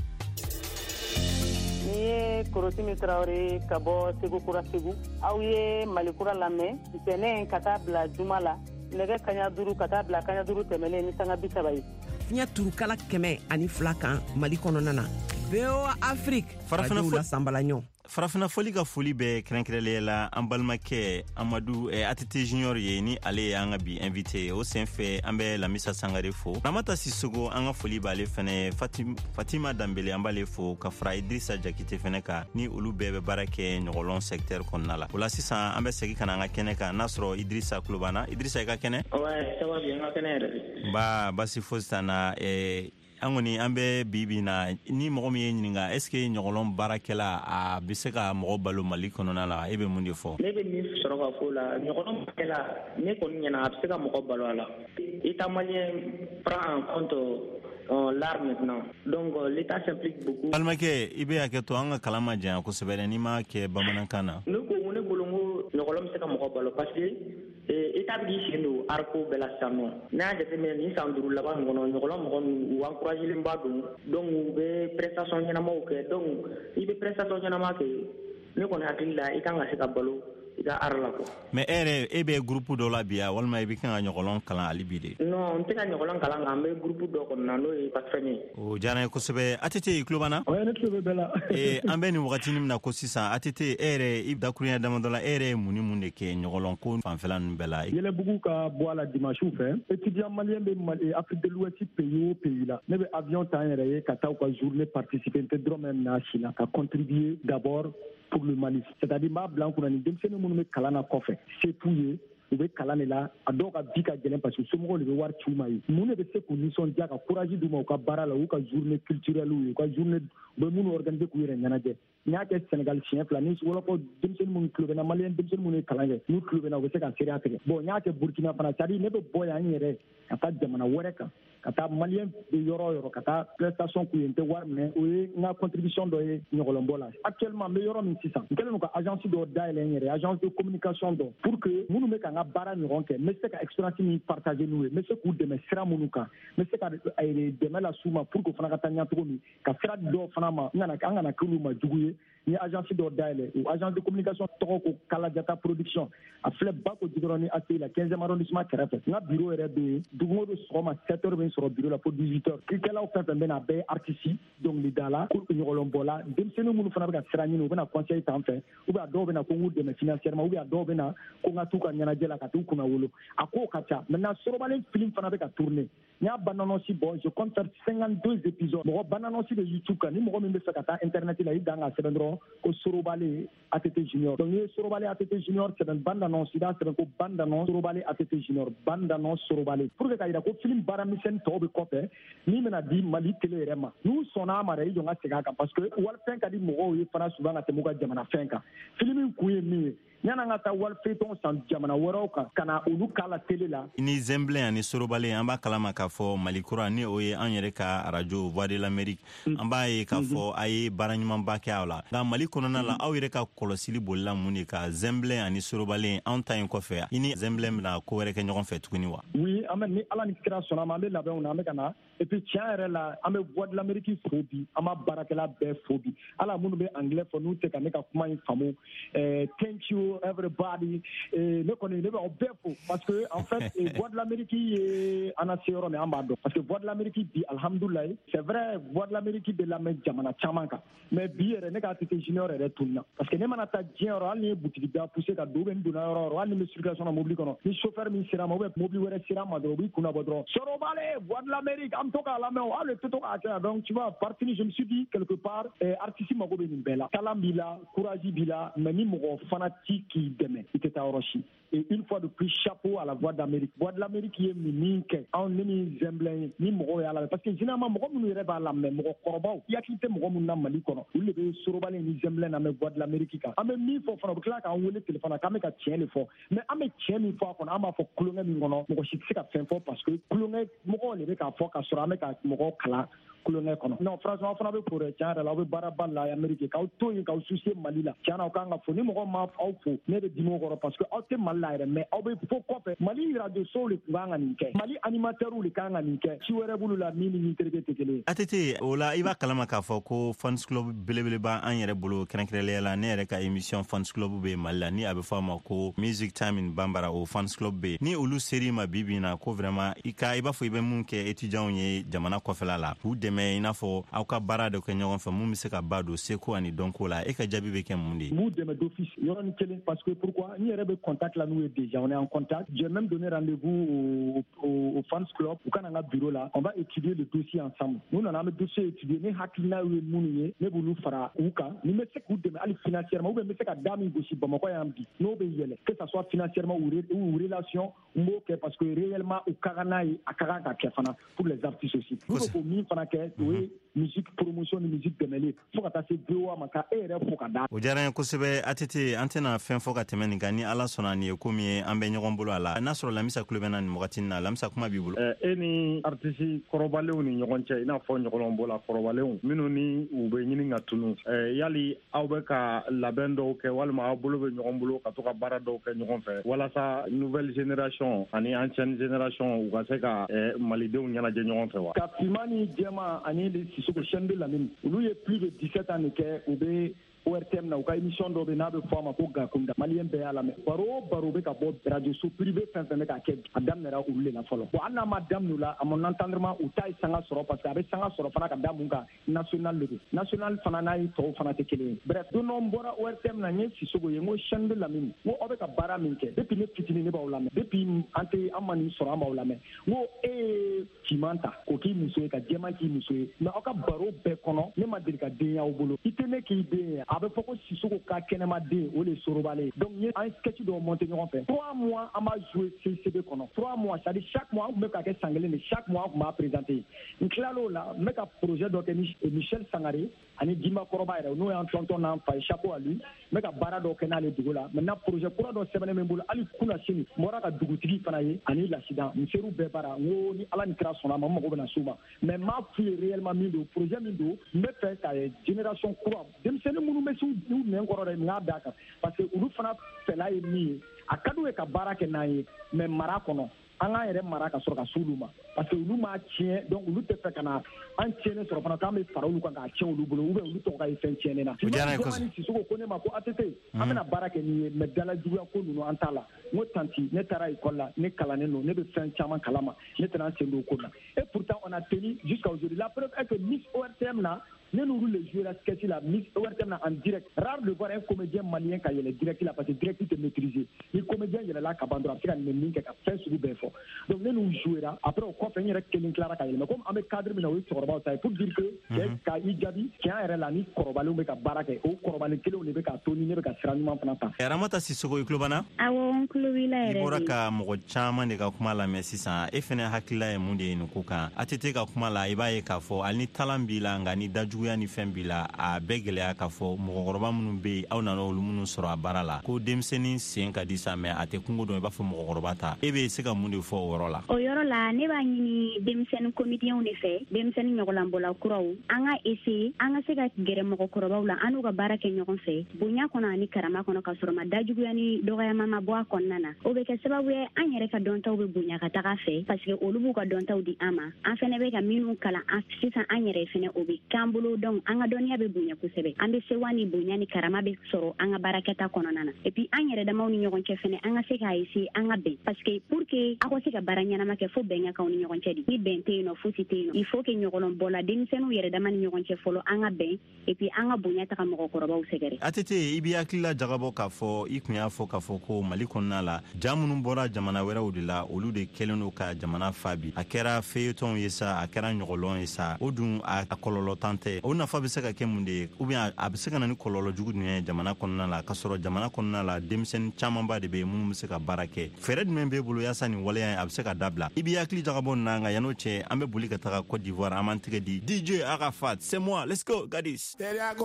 Ni ye Korosimi Traoré ka bɔ Segu Kura Segu aw ye Malikura lamɛn ntɛnɛn ka taa bila juma la nɛgɛ kaɲa duuru ka taa bila kaɲa duuru tɛmɛlen ni sanga bi saba ye
fiɲɛ turukala kɛmɛ ani fila kan Mali kɔnɔna na V O A Afrique farafina fo la sambalaɲɔ
farafina foli ka foli bɛ kɛrɛnkɛrɛnlen la an balimakɛ Amadu eh, Atete Junior ye ni ale ye an ka bi invité o senfɛ an bɛ Lamisa Sangare fo. Ramata Sisogo an ka foli b'ale fɛnɛ, Fatima, Fatima Dambele an b'ale fo ka fara Idrissa Jakite fɛnɛ kan ni olu bɛɛ bɛ baara kɛ ɲɔgɔlɔn secteur kɔnɔna la. O la sisan an bɛ segin ka na an ka kɛnɛ kan n'a sɔrɔ Idrissa Kulobana. Idrissa i ka kɛnɛ?
Ouais, ça va bien, an ka kɛnɛ yɛrɛ.
Ba basi fosi t'an na. Eh, an kɔni an bɛ bibi na ni mɔgɔ min ye ɲininka est ce que ɲɔgɔlɔn baarakɛla a bɛ se ka mɔgɔ balo Mali kɔnɔna la e bɛ mun de fɔ?
Ne bɛ min sɔrɔ ka fɔ la ɲɔgɔlɔn baarakɛla ne kɔni ɲɛna a bɛ se ka mɔgɔ balo a la. État malien prend en compte euh, l'art maintenant. Donc euh, l'État s'implique beaucoup.
Balimakɛ i bɛ hakɛ to an ka kalan ma janya kosɛbɛ dɛ n'i ma kɛ bamanankan na.
Ne ko ne bolo n ko ɲɔgɔlɔn bɛ se ka mɔgɔ balo parce que État bɛ k'i sen don arko bɛɛ la sisan nɔ. N'a y'a jateminɛ nin san duuru laban nin kɔnɔ ɲɔgɔlɔn mɔgɔ min u encouragelen ba don donc u bɛ prestation ɲɛnamaw kɛ donc i bɛ prestation ɲɛnama kɛ ne kɔni hakili la i kan ka se ka balo i ka art la quoi.
Mais e yɛrɛ e bɛ groupe dɔ la bi walima i bɛ kan ka ɲɔgɔlɔn kalan hali bi de?
Non n tɛ ka ɲɔgɔlɔn kalan nka n bɛ groupe dɔ kɔnɔna n'o ye Pasifɛn ye.
O diyara n ye kosɛbɛ. Atete i tulo b'an na?
Oui ne tulo bɛ bɛɛ la.
Eh, an bɛ nin wagati min na ko sisan Atete e yɛrɛ i dakurunya damadɔ la e yɛrɛ ye mun ni mun de kɛ ɲɔgɔlɔn ko fanfɛla ninnu bɛɛ la?
Yɛlɛbugu ka bɔ a la dimanche fɛ étudiant malien bɛ Mali Afrique de l'Ouest pays o pays la ne bɛ avion ta n yɛrɛ ye ka taa u ka journée participer n tɛ dɔrɔmɛ minɛ a si la ka contribuer d'abord pour le Mali, c'est-à-dire m'a blanc qu'on a ni denmisɛnnin minnu bɛ kalan na kɔfɛ c'est tout ye u bɛ kalan de la a dɔw ka bi ka gɛlɛn parce que somɔgɔw de bɛ wari ci u ma ye mun de bɛ se k'u nisɔndiya ka courage d'u ma u ka baara la u ka journée culturelle ye u ka journée u bɛ minnu organiser k'u yɛrɛ ɲɛnajɛ n y'a kɛ Sénégal siɲɛ fila ni wɔlɔfɔ denmisɛnnin minnu tulo bɛ na maliyɛn denmisɛnnin minnu ye kalan kɛ n'u tulo bɛ na u bɛ se ka seereya tigɛ bon n y'a kɛ Burkina fana c'est-à-dire ne bɛ bɔ yan n yɛrɛ ka taa jamana wɛrɛ kan ka taa maliyɛn bɛ yɔrɔ o yɔrɔ ka taa prestation k'u ye n tɛ wari minɛ o ye n ka contribution dɔ ye ɲɔgɔlɔnbɔ la actuellement n bɛ yɔrɔ min sisan n kɛlen don ka agence dɔ dayɛlɛ n yɛrɛ agence de communication dɔ pour que minnu bɛ ka n ka baara ɲɔgɔn kɛ n bɛ se ka expérience min partager n'u ye n bɛ se k'u dɛmɛ sira minnu kan n bɛ se ka dɛmɛ las'u ma pour que u fana ka taa ɲɛ cogo min ka sira dɔw fana ma n kana an kana k'olu ma jugu ye n ye agence dɔ dayɛlɛ o agence de communication tɔgɔ ko Kalajata production a filɛ Bako Jikɔrɔni ni A C I la quinzième arrondissement kɛrɛfɛ n ka bureau yɛrɛ bɛ yen dugu o don sɔgɔma sept heures bɛ n sɔrɔ bureau la fo dix-huit heures kirikɛlaw fɛn fɛn bɛ na a bɛɛ ye artiste dɔnkilida la pour que ɲɔgɔlɔnbɔ la denmisɛnnin minnu fana bɛ ka sira ɲini u bɛ na conseil t'an fɛ ou bien a dɔw bɛ na ko n k'u dɛmɛ financièrement ou bien a dɔw bɛ na ko n ka t'u ka ɲɛnajɛ la ka t'u kunna wolo a kow ka ca maintenant Sorobalen film fana bɛ ka tourner n y'a bande-annonce bɔ je compte faire cinquante-deux épisodes mɔgɔ bande-annonce bɛ YouTube kan ni mɔgɔ min bɛ fɛ ka taa internet la i dan ka sɛbɛn dɔrɔn ko Sorobale Atete Junior donc n'i ye Sorobale Atete Junior sɛbɛn bande-annonce i b'a sɛbɛn ko bande-annonce Sorobale Atete Junior bande-annonce Sorobale pour que ka jira ko film baaramisɛnnin tɔw bɛ kɔfɛ min bɛna di Mali télé yɛrɛ ma n'u sɔnna a ma dɛ i jɔ n ka segin a kan parce que walifɛn ka di mɔgɔw ye fana souvent ka tɛmɛ u ka jamana fɛn kan film in kun ye min ye yan'an ka taa walifɛntɔnw san jamana wɛrɛw kan ka na olu k'a la télé la. Ni
Zemblen ani Sorobale an b'a kalama k'a fɔ Mali kura ni o ye an yɛrɛ ka radio Voix de l'Amérique an b'a ye k'a fɔ a ye baara ɲumanba kɛ aw la nka Mali kɔnɔna la aw yɛrɛ ka kɔlɔsili bolila mun de ka Zemblen ani Sorobale anw ta in kɔfɛ i ni Zemblen bɛna ko wɛrɛ kɛ ɲɔgɔn fɛ tuguni wa?
Oui an bɛ ni Ala ni kira sɔnna ma an bɛ labɛnw na an bɛ ka na et puis tiɲɛ yɛrɛ la an bɛ Voix de l'Amérique fo bi an b'a baarakɛla bɛɛ fo bi ala minnu bɛ anglais fɔ n'u tɛ ka ne ka kuma in faamu thank you everybody ne kɔni ne bɛ aw bɛɛ fo parce que en fait Voix de l'Amérique ye an na se yɔrɔ min an b'a dɔn parce que Voix de l'Amérique bi alhamdulilayi c'est vrai Voix de l'Amérique bɛ lamɛn jamana caman kan mais bi yɛrɛ ne ka Atete Junior yɛrɛ tununa parce que ne mana taa diɲɛ yɔrɔ hali ni ye butigi da poussé ka don ou bien n donna yɔrɔ o yɔrɔ hali ni n bɛ circulation na mobili kɔnɔ ni chauffeur min sera ma ou bien mobili wɛrɛ sera ma dɔrɔn u b'i kunna bɔ dɔrɔn Sorobale Voix de l'Amérique an bɛ to k'a lamɛn o hali tɛ to k'a kɛ donc tu vois parti je me suis dit quelque part artiste mago bɛ nin bɛɛ la talent b'i la courage b'i la mais ni mɔgɔ fana ti k'i dɛmɛ i tɛ taa yɔrɔ si et une fois de plus chapeau à la Voix de l'Amérique Voix de l'Amérique ye min kɛ anw ne ni Zemblen ni mɔgɔw y'a lamɛn parce que généralement mɔgɔ minnu yɛrɛ b'a lamɛn mɔgɔkɔrɔbaw i hakili tɛ mɔgɔ minnu na Mali kɔnɔ olu de bɛ Sorobale ni Zemblen lamɛn Voix de l'Amérique kan an bɛ min fɔ fana u bɛ tila k'an wele téléphone na k'an bɛ ka tiɲɛ de fɔ mais an bɛ tiɲɛ min fɔ a kɔnɔ an b'a fɔ kulonkɛ min kɔnɔ mɔgɔ si tɛ se ka fɛn fɔ parce que kulonkɛ mɔgɔw de bɛ k'a fɔ k'a sɔrɔ an bɛ ka mɔgɔw kalan kulonkɛ kɔnɔ non franchement aw fana bɛ fo dɛ tiɲɛ yɛrɛ la aw bɛ baaraba la Amérique k'aw to yen k'aw soucier Mali la tiɲɛ na aw kan ka fo ni mɔgɔ ma aw fo ne bɛ dimi o kɔrɔ parce que aw tɛ Mali la yɛrɛ mais aw bɛ fo kɔfɛ Mali radio sow de tun kan ka nin kɛ Mali animateurs de kan ka nin kɛ si wɛrɛ b'olu la min ni nin terikɛ tɛ kelen ye.
Atete o la i b'a kalama k'a fɔ ko fans club belebeleba an yɛrɛ bolo kɛrɛnkɛrɛnnenya la ne yɛrɛ ka émission fans club bɛ Mali la ni a bɛ fɔ a ma ko Music Time in Bambara o fans club bɛ yen ni olu seri ma bi bi in na ko vraiment i ka i b'a fɔ i bɛ mun kɛ étudiants ye jamana kɔfɛla la k'u dɛmɛ tɛmɛ ina fɔ aw ka baara de kɛ ɲɔgɔn fɛ mun bɛ se ka ba don seko ani dɔnko la e ka jaabi bɛ kɛ mun de
m'u dɛmɛ d'office yɔrɔni kelen parce que pourquoi n yɛrɛ bɛ contact la n'u ye déjà on est en contact j'ai même donné rendez-vous au, au, au fans club u ka na n ka bureau la on va étudier le dossier ensemble nous nana an bɛ dossier étudier ne hakilina ye minnu ye ne b'olu fara u kan ni bɛ se k'u dɛmɛ hali financièrement ou bien n bɛ se ka da min gosi Bamakɔ yan bi n'o bɛ yɛlɛ que ça soit financièrement ou, ou relation n b'o kɛ parce que réellement u ka kan n'a ye a ka kan ka kɛ fana pour les artistes aussi n'u bɛ k'o min fana kɛ o ye musique promotion ni musique dɛmɛli fo ka taa se V O A ma ka e yɛrɛ fo ka da
o diyara n ye kosɛbɛ A T T an tɛna fɛn fɔ ka tɛmɛ nin kan ni Ala sɔnna nin ye ko min ye an bɛ ɲɔgɔn bolo a la n'a sɔrɔ Lamisa kulo bɛ na nin wagati na Lamisa kuma b'i bolo
e ni artiste kɔrɔbalenw ni ɲɔgɔn cɛ i n'a fɔ ɲɔgɔlɔn bɔla kɔrɔbalenw minnu ni u bɛ ɲini ka tunu yali aw bɛ ka labɛn dɔw kɛ walima aw bolo bɛ ɲɔgɔn bolo ka to ka baara dɔw kɛ ɲɔgɔn fɛ walasa nouvelle génération ani ancienne génération u ka se ka malidenw ɲɛnajɛ ɲɔgɔn fɛ wa
ka Fima ni Jɛma ani Sisoko chaîne de Lamine olu ye plus de dix-sept ans de kɛ u bɛ O R T M na u ka émission dɔ bɛ n'a bɛ fɔ a ma ko Gakunda maliyɛn bɛɛ y'a lamɛn baro o baro bɛ ka bɔ radio so privé fɛn fɛn bɛ ka kɛ a daminɛra olu de la fɔlɔ bon hali n'a ma daminɛ o la à mon entendement u ta ye sanga sɔrɔ parce que a bɛ sanga sɔrɔ fana ka da mun kan national de don national fana n'a ye tɔw fana tɛ kelen ye bref don dɔ n bɔra O R T M na n ye Sisoko ye n ko chaîne de Lamine n ko aw bɛ ka baara min kɛ depuis ne fitinin ne b'aw lamɛn depuis an tɛ an ma nin sɔrɔ an b'aw lamɛn n ko e ye Fiman ta k'o k'i muso ye ka Jɛma k'i muso ye mais aw ka baro bɛɛ kɔnɔ ne ma deli ka den y'aw bolo i tɛ ne k'i den ye a bɛ fɔ ko Sisoko ka kɛnɛma den o de ye Sorobale donc n ye an sketch dɔw monter ɲɔgɔn fɛ trois mois an b'a jouer C C B kɔnɔ trois mois c'est à dire chaque mois an tun bɛ ka kɛ san kelen de chaque mois an tun b'a présenter n tilal'o la n bɛ ka projet dɔ kɛ ni Michel Sangare ani Dima Kɔrɔba yɛrɛ n'o y'an tonton n'an fa ye chapeau à lui n bɛ ka baara dɔw kɛ n'ale dugu la maintenant projet kura dɔ sɛbɛnnen bɛ n bolo hali kunna sini n bɔra ka dugutigi fana ye ani lasidan n ser'u bɛɛ baara n ko ni Ala ni kira sɔnna a ma n mago bɛna s'u ma mais n m'a f'u ye réellement min don projet min don n bɛ fɛ ka génération kura denmisɛnnin minnu bɛ s'u nɛn kɔrɔ dɛ n y'a d'a kan parce que olu fana fɛla ye min ye a ka d'u ye ka baara kɛ n'an ye mais mara kɔnɔ an k'an yɛrɛ mara ka sɔrɔ ka s'olu ma parce que olu m'a tiɲɛ donc olu tɛ fɛ ka na an tiɲɛnen sɔrɔ fana k'an bɛ fara olu kan k'a tiɲɛ olu bolo ou bien olu tɔgɔ ka ye fɛn tiɲɛnen na.
o diyara n ye kosɛbɛ
Sisoko ko ne ma ko A T T an bɛna baara kɛ nin ye mais dalajuguya ko ninnu an t'a la n ko tanti ne taara école la ne kalannen don ne bɛ fɛn caman kalama ne tɛna n sen don o ko la et pourtant on a tenu jusqu'à aujourd'hui la preuve est que Miss O R T M na ne n'olu le jouer la sketch la Miss O R T M na en direct rare de voir un comédien malien ka yɛlɛ direct la parce que direct tɛ maîtriser ni comédien yɛlɛla ka ban dɔrɔn a bɛ se ka nin min kɛ ka fɛn sugu bɛɛ fɔ donc ne n'u jouer la après o kɔfɛ n yɛrɛ kelen tilara ka yɛlɛ mais comme an bɛ cadre min na o ye cɛkɔrɔbaw ta ye pour dire que cɛ ka i jaabi tiɲɛ yɛrɛ la ni kɔrɔbalenw bɛ ka baara kɛ o kɔrɔbalen kelenw de bɛ ka to ni ne bɛ ka sira ɲuman fana ta.
Ramata Sisoko i tulo b'an na.
Awɔ n tulo b'i la yɛrɛ de.
I bɔra ka mɔgɔ caman de ka kuma lamɛn sisan e fɛnɛ hakilila ye mun de ye nin ko kan A T T ka kuma la i b'a ye k'a fɔ hali ni talan b'i la nka ni dajuguya ni fɛn b'i la a bɛɛ gɛlɛya k'a fɔ mɔgɔkɔrɔba minnu bɛ yen aw nana olu minnu sɔrɔ a baara la ko denmisɛnnin sen ka di sa mɛ a tɛ kungo dɔn i b'a fɔ mɔgɔkɔrɔba ta e bɛ se ka mun de fɔ o yɔrɔ la.
o yɔrɔ la ne b'a ɲini denmisɛnnin comédiens de fɛ denmisɛnnin ɲɔgɔnlanbɔla kuraw an ka essayer an ka se ka gɛrɛ mɔgɔkɔrɔbaw la an n'u ka baara kɛ ɲɔgɔn fɛ bonya kɔnɔ ani karama kɔnɔ ka sɔrɔ ma dajuguya ni dɔgɔyama ma bɔ a kɔnɔna na o bɛ kɛ sababu ye an yɛrɛ ka dɔntaw bɛ bonya ka taga fɛ parce que olu b'u ka dɔntaw di an ma an fɛnɛ bɛ ka minnu kalan sisan an yɛrɛ fɛnɛ o bɛ k'an bolo donc an ka dɔnniya bɛ bonya kosɛbɛ an bɛ sewa ni bonya ni karama bɛ sɔrɔ an ka baarakɛta kɔnɔna na et puis an yɛrɛ damaw ni ɲɔgɔn cɛ fɛnɛ an ka se k'a essayer an ka bɛn parce que pour que aw ka se ka baara ɲɛnama kɛ fo bɛn ka k'aw ni ɲɔgɔn cɛ de ni bɛn tɛ yen nɔ fosi tɛ yen nɔ il faut que ɲɔgɔnlɔnbɔla denmisɛnninw yɛrɛ dama ni ɲɔgɔn cɛ fɔlɔ an ka bɛn et puis an ka bonya taga mɔgɔkɔrɔbaw sɛgɛrɛ.
A T T i b'i hakilila jagabɔ k'a fɔ i tun y'a fɔ k'a fɔ ko Mali kɔnɔna la ja minnu bɔra jamana wɛrɛw de la olu de kɛlen don ka jamana fa bi a kɛra feuilleton ye sa a kɛra ɲɔgɔlɔn ye sa o dun a kɔlɔlɔ tan tɛ o nafa bɛ se ka kɛ mun de ye ou bien a bɛ se ka na ni kɔlɔlɔ jugu jumɛn ye jamana kɔnɔna la ka sɔrɔ jamana kɔnɔna la denmisɛnnin camanba de bɛ yen minnu bɛ se ka baara kɛ fɛɛrɛ jumɛn b'e bolo yaasa nin waleya in a bɛ se ka dabila i b'i hakili jagabɔ nin na nka yan'o cɛ an bɛ boli ka taga Côte d'Ivoire an b'an tɛgɛ di D J Arafat c'est moi let's go Gadis.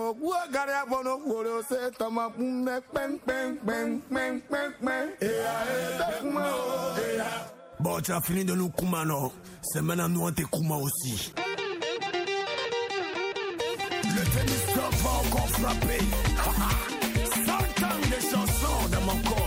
Bon, tu as fini de nous kuma, non? C'est maintenant nous on te kuma aussi. Le tennis club va encore frapper. cent ans de chansons dans mon corps.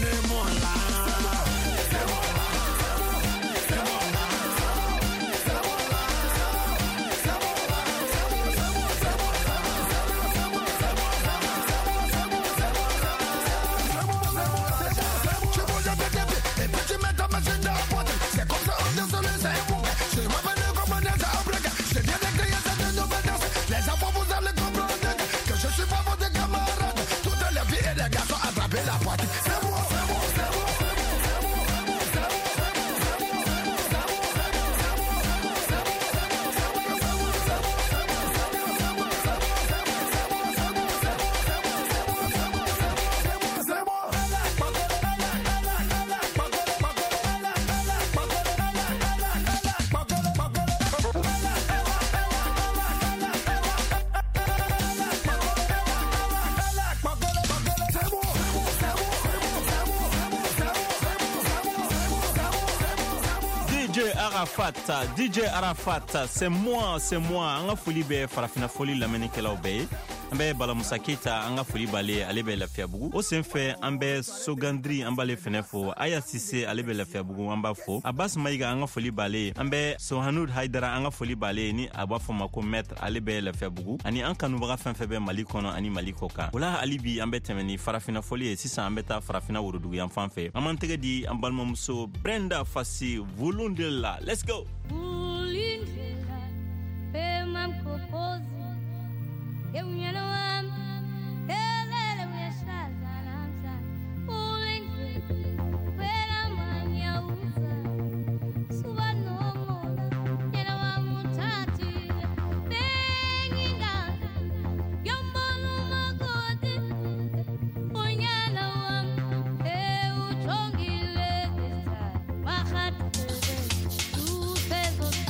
D J Arafat, D J Arafat, c'est moi, c'est moi. Anga foli be farafina foli lamɛnni kɛlaw bɛɛ ye. An bɛ Balamusa Keita an ka foli b'ale, ale bɛ Lafiyabugu. O senfɛ an bɛ Sogandri an b'ale fɛnɛ fo. Aya Sise ale bɛ Lafiyabugu an b'a fo. Abbas Mayiga an ka foli b'ale. An bɛ Sohanud Haidara an ka foli b'ale ni a b'a fɔ ma ko maître ale bɛ Lafiyabugu. Ani an kanubaga fɛn fɛn bɛ Mali kɔnɔ ani Mali kɔ kan. O la hali bi an bɛ tɛmɛ ni farafina foli ye. Sisan an bɛ taa farafina worodugu yan fan fɛ. An b'an tɛgɛ di an balimamuso Brenda Fassi Vulundela. Let's go.
Vulundela, pe mam kopozi. Eu me amo, ele me estraga na mesa. O lente, pela manhã usa. Suba no mola, eu amo tati. Benga, eu moro magote. Onyala wam, eu chongile desta. Bahat, tu peso.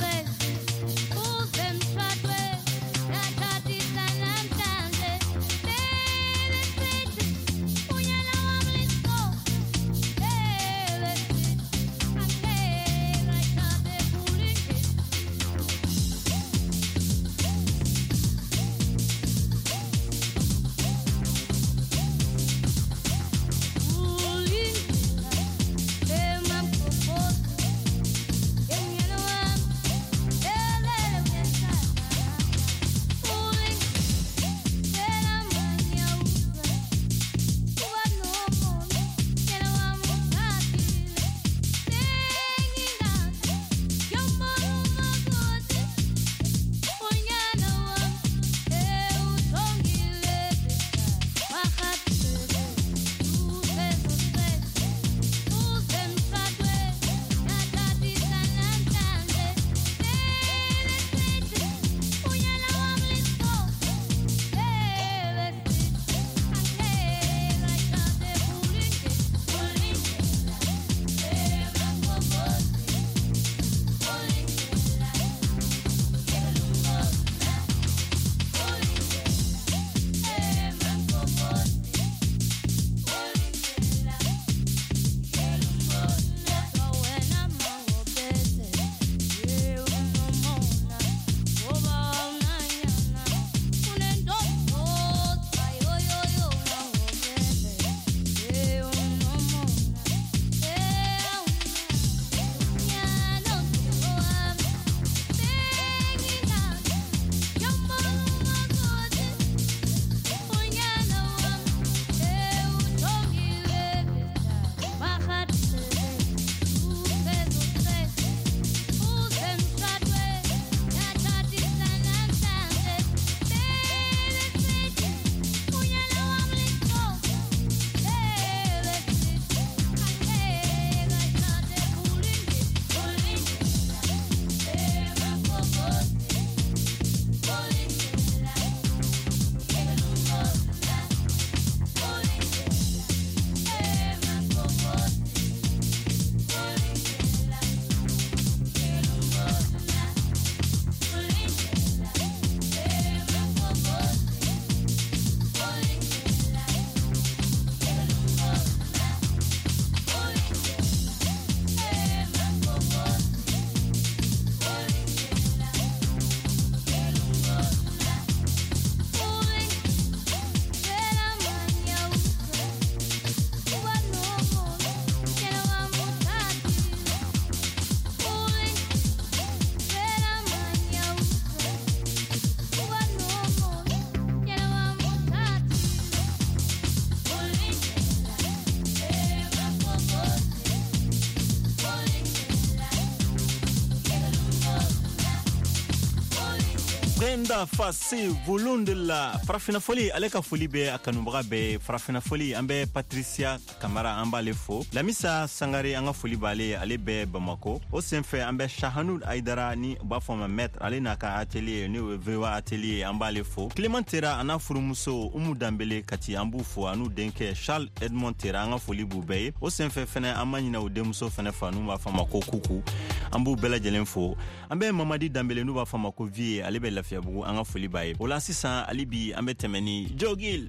Brenda Fassi Volundela farafina foli ale ka foli be akanubaga be farafina foli ambe Patricia Kamara ambale fo Lamisa Sangare anga foli bale ale be Bamako o senfe ambe Shahanud Aidara ni ba foma maître ale naka atelier ni vewa atelier ambale fo Clement Tera ana furumuso umu dambele kati ambu fo anu denke Charles Edmond Tera anga foli bu be o senfe fene amanyina o demuso fene fanu ba fama ko kuku ambu bela jelen fo ambe Mamadi Dambele nu ba fama ko vie ale be lafia bugu anga foli baye ola sisan alibi ambe temeni Jogil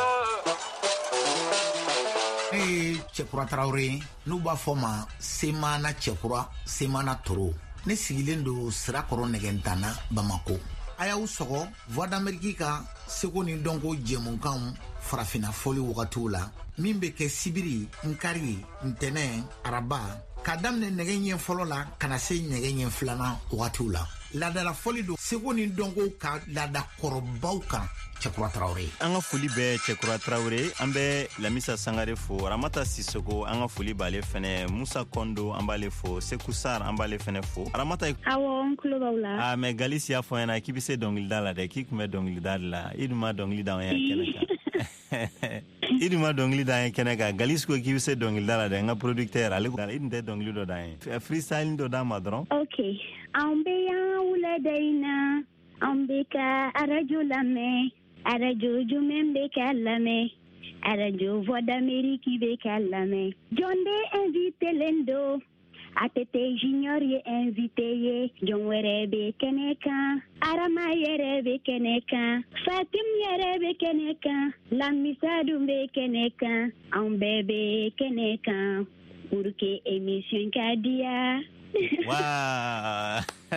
eh Chekura Traoré nu ba fama semana Chekura semana toro ne sigilen do sira koro negentana Bamako aya usogo voix d'Amérique ka seko ni donko jemunkan farafina foli wakatula mimbe ke sibiri nkari ntene araba kadamne negenye folo la kana se negenye flana wakatula la dala foli do seko ni donko ka la da korobaw kan Chekura Traoré
anga foli be Chekura Traoré ambe Lamisa Sangare fo Ramata Sisoko anga foli bale fene Musa Kondo ambale fo Sekusar ambale fene fo Ramata
awo onkulo bawla
ah me Galicia fo yana kibise dongli dala de kikume dongli dala iduma dongli da ya kenaka iduma dongli da ya kenaka Galisco kibise dongli dala de nga producteur ale idinte dongli do da ya freestyle do da madron
okay ambe ya ula daina ambe ka arajulame arajo jumembe kalame arajo voix d'Amérique be kalame jonde invité lendo atete junior ye invité ye jonwere be keneka arama yere be keneka fatim yere be keneka lamisa dumbe keneka ambebe keneka pour que émission kadia.
Wow.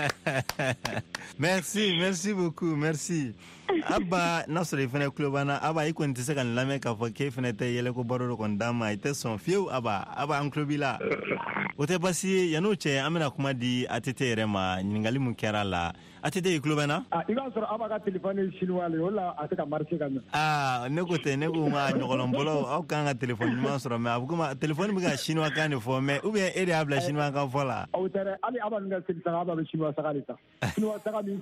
Merci, merci beaucoup, merci. Aba nasre fene klobana aba iko ntise kan lame ka fo ke fene te yele ko bororo kon dama ite son fiu aba aba anklobila ote basi yanoche amena kuma di atete rema ningali mun kera la atete klobana
ah iga soro aba ka telephone chinois le wala ateka marché kan
ah nego te nego ma nyogolon bolo au kan telephone ma soro me abu kuma telephone mi ga chinois kan fo me ou bien ere abla chinois kan fo la
au tere ali aba nga sel aba chinois sagalita chinois sagami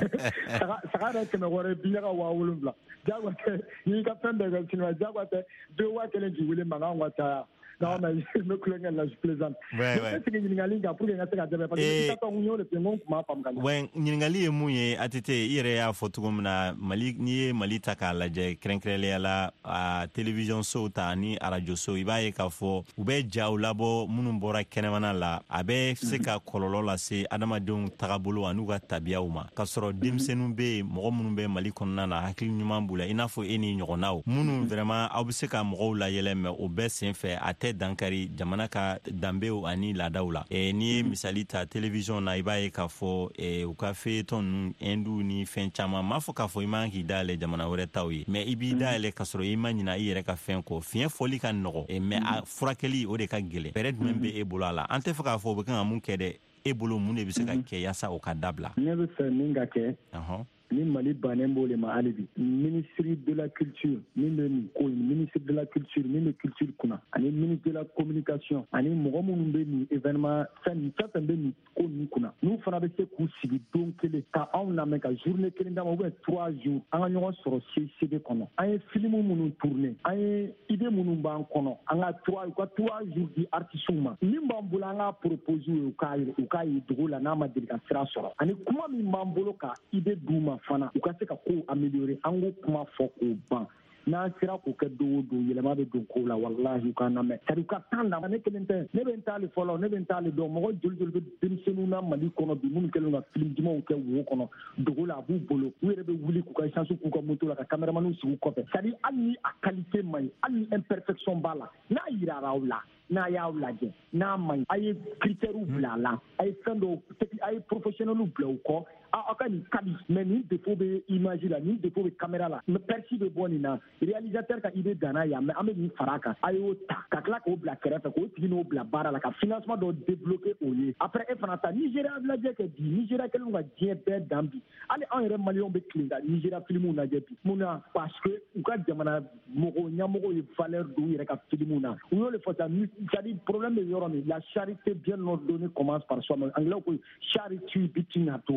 sagara ke me gore biya wa wulumla jagwa ke ni ka pembe ga chinois jagwa te de wa kele ji wule manga ngata non mais me kulenga la plaisante
ouais ouais
c'est que ni ngalinga pour nga seka jabe parce que ta unyo le pengon kuma pam kan
ouais ni ngali emuye atete ire ya fotugumna mali ni mali takala je krenkrele ala a television so ta ni radio so ibaye ka fo ube jawlabo munun bora kenemana la abe seka kololo la se adama don tagabulu anuga tabiauma kasoro dimsenu be mo munun be mali konna na hakili nyuma bula inafo eni nyogonaw munun vraiment abuseka mo la yeleme obe senfe ate dankari jamana ka dambeo ani la daula e ni misali ta television na ibaye ka fo e u ka fe ton endu ni fen chama mafo ka fo imangi dale jamana wore tawi me ibi dale kasoro imani na ire ka fen ko fien foli kan no e me furakeli o de ka gele peret membe e bulala ante fa ka fo be kan mun kede e bulu mun e bi se ka ke yasa o ka dabla
ne be se ninga ke
aha
ni Mali banembo le ma alibi ministre de la culture ni le ko ministre de la culture ni le culture kuna ani ministre de la communication ani mogo munun be ni événement fan tata be ni ko ni kuna nous fana be se ku sigi donc le ka on na me ka journée kelen dama ou trois jours anga nyogo soro C D kono ay film munun tourner ay idée munun ban kono anga trois ko trois jours di artiste ma ni mbambula nga proposer o kai o kai dogola na ma delika sera soro ani kuma mi mbambolo ka idée duma fana u ka se ka ko améliorer ango kuma fo ko ban na sira ko ke do do yelema be do ko la wallahi ka na me tari ka tanda ne kelente ne be ntali folo ne be ntali do mo jol jol be dimsenu na mali kono bi mun kelu na film dimo ke wo kono do la bu bolo were be wuli ku ka chansu ku ka moto la ka cameraman su ko fe tari ali a qualité mai ali imperfection bala na ira raula na yaula je na mai ay critère ou blala ay fendo ay professionnel ou bloko a akani kabi mais ni défaut be image la ni défaut be caméra la me perci de bonina réalisateur ka idée dana ya mais ame ni faraka ayo ta ka kla ko bla kere ko tino bla bara la ka financement do débloquer oye après e fanata Nigeria la je ke di Nigeria ke lunga je be dambi ale en re malion be klinga Nigeria film na je bi muna parce que u ka jamana mogo nyamogo e valeur do ire ka film na u le fota c'est-à-dire problème de yoro la charité bien ordonnée commence par soi anglais ko charity between at home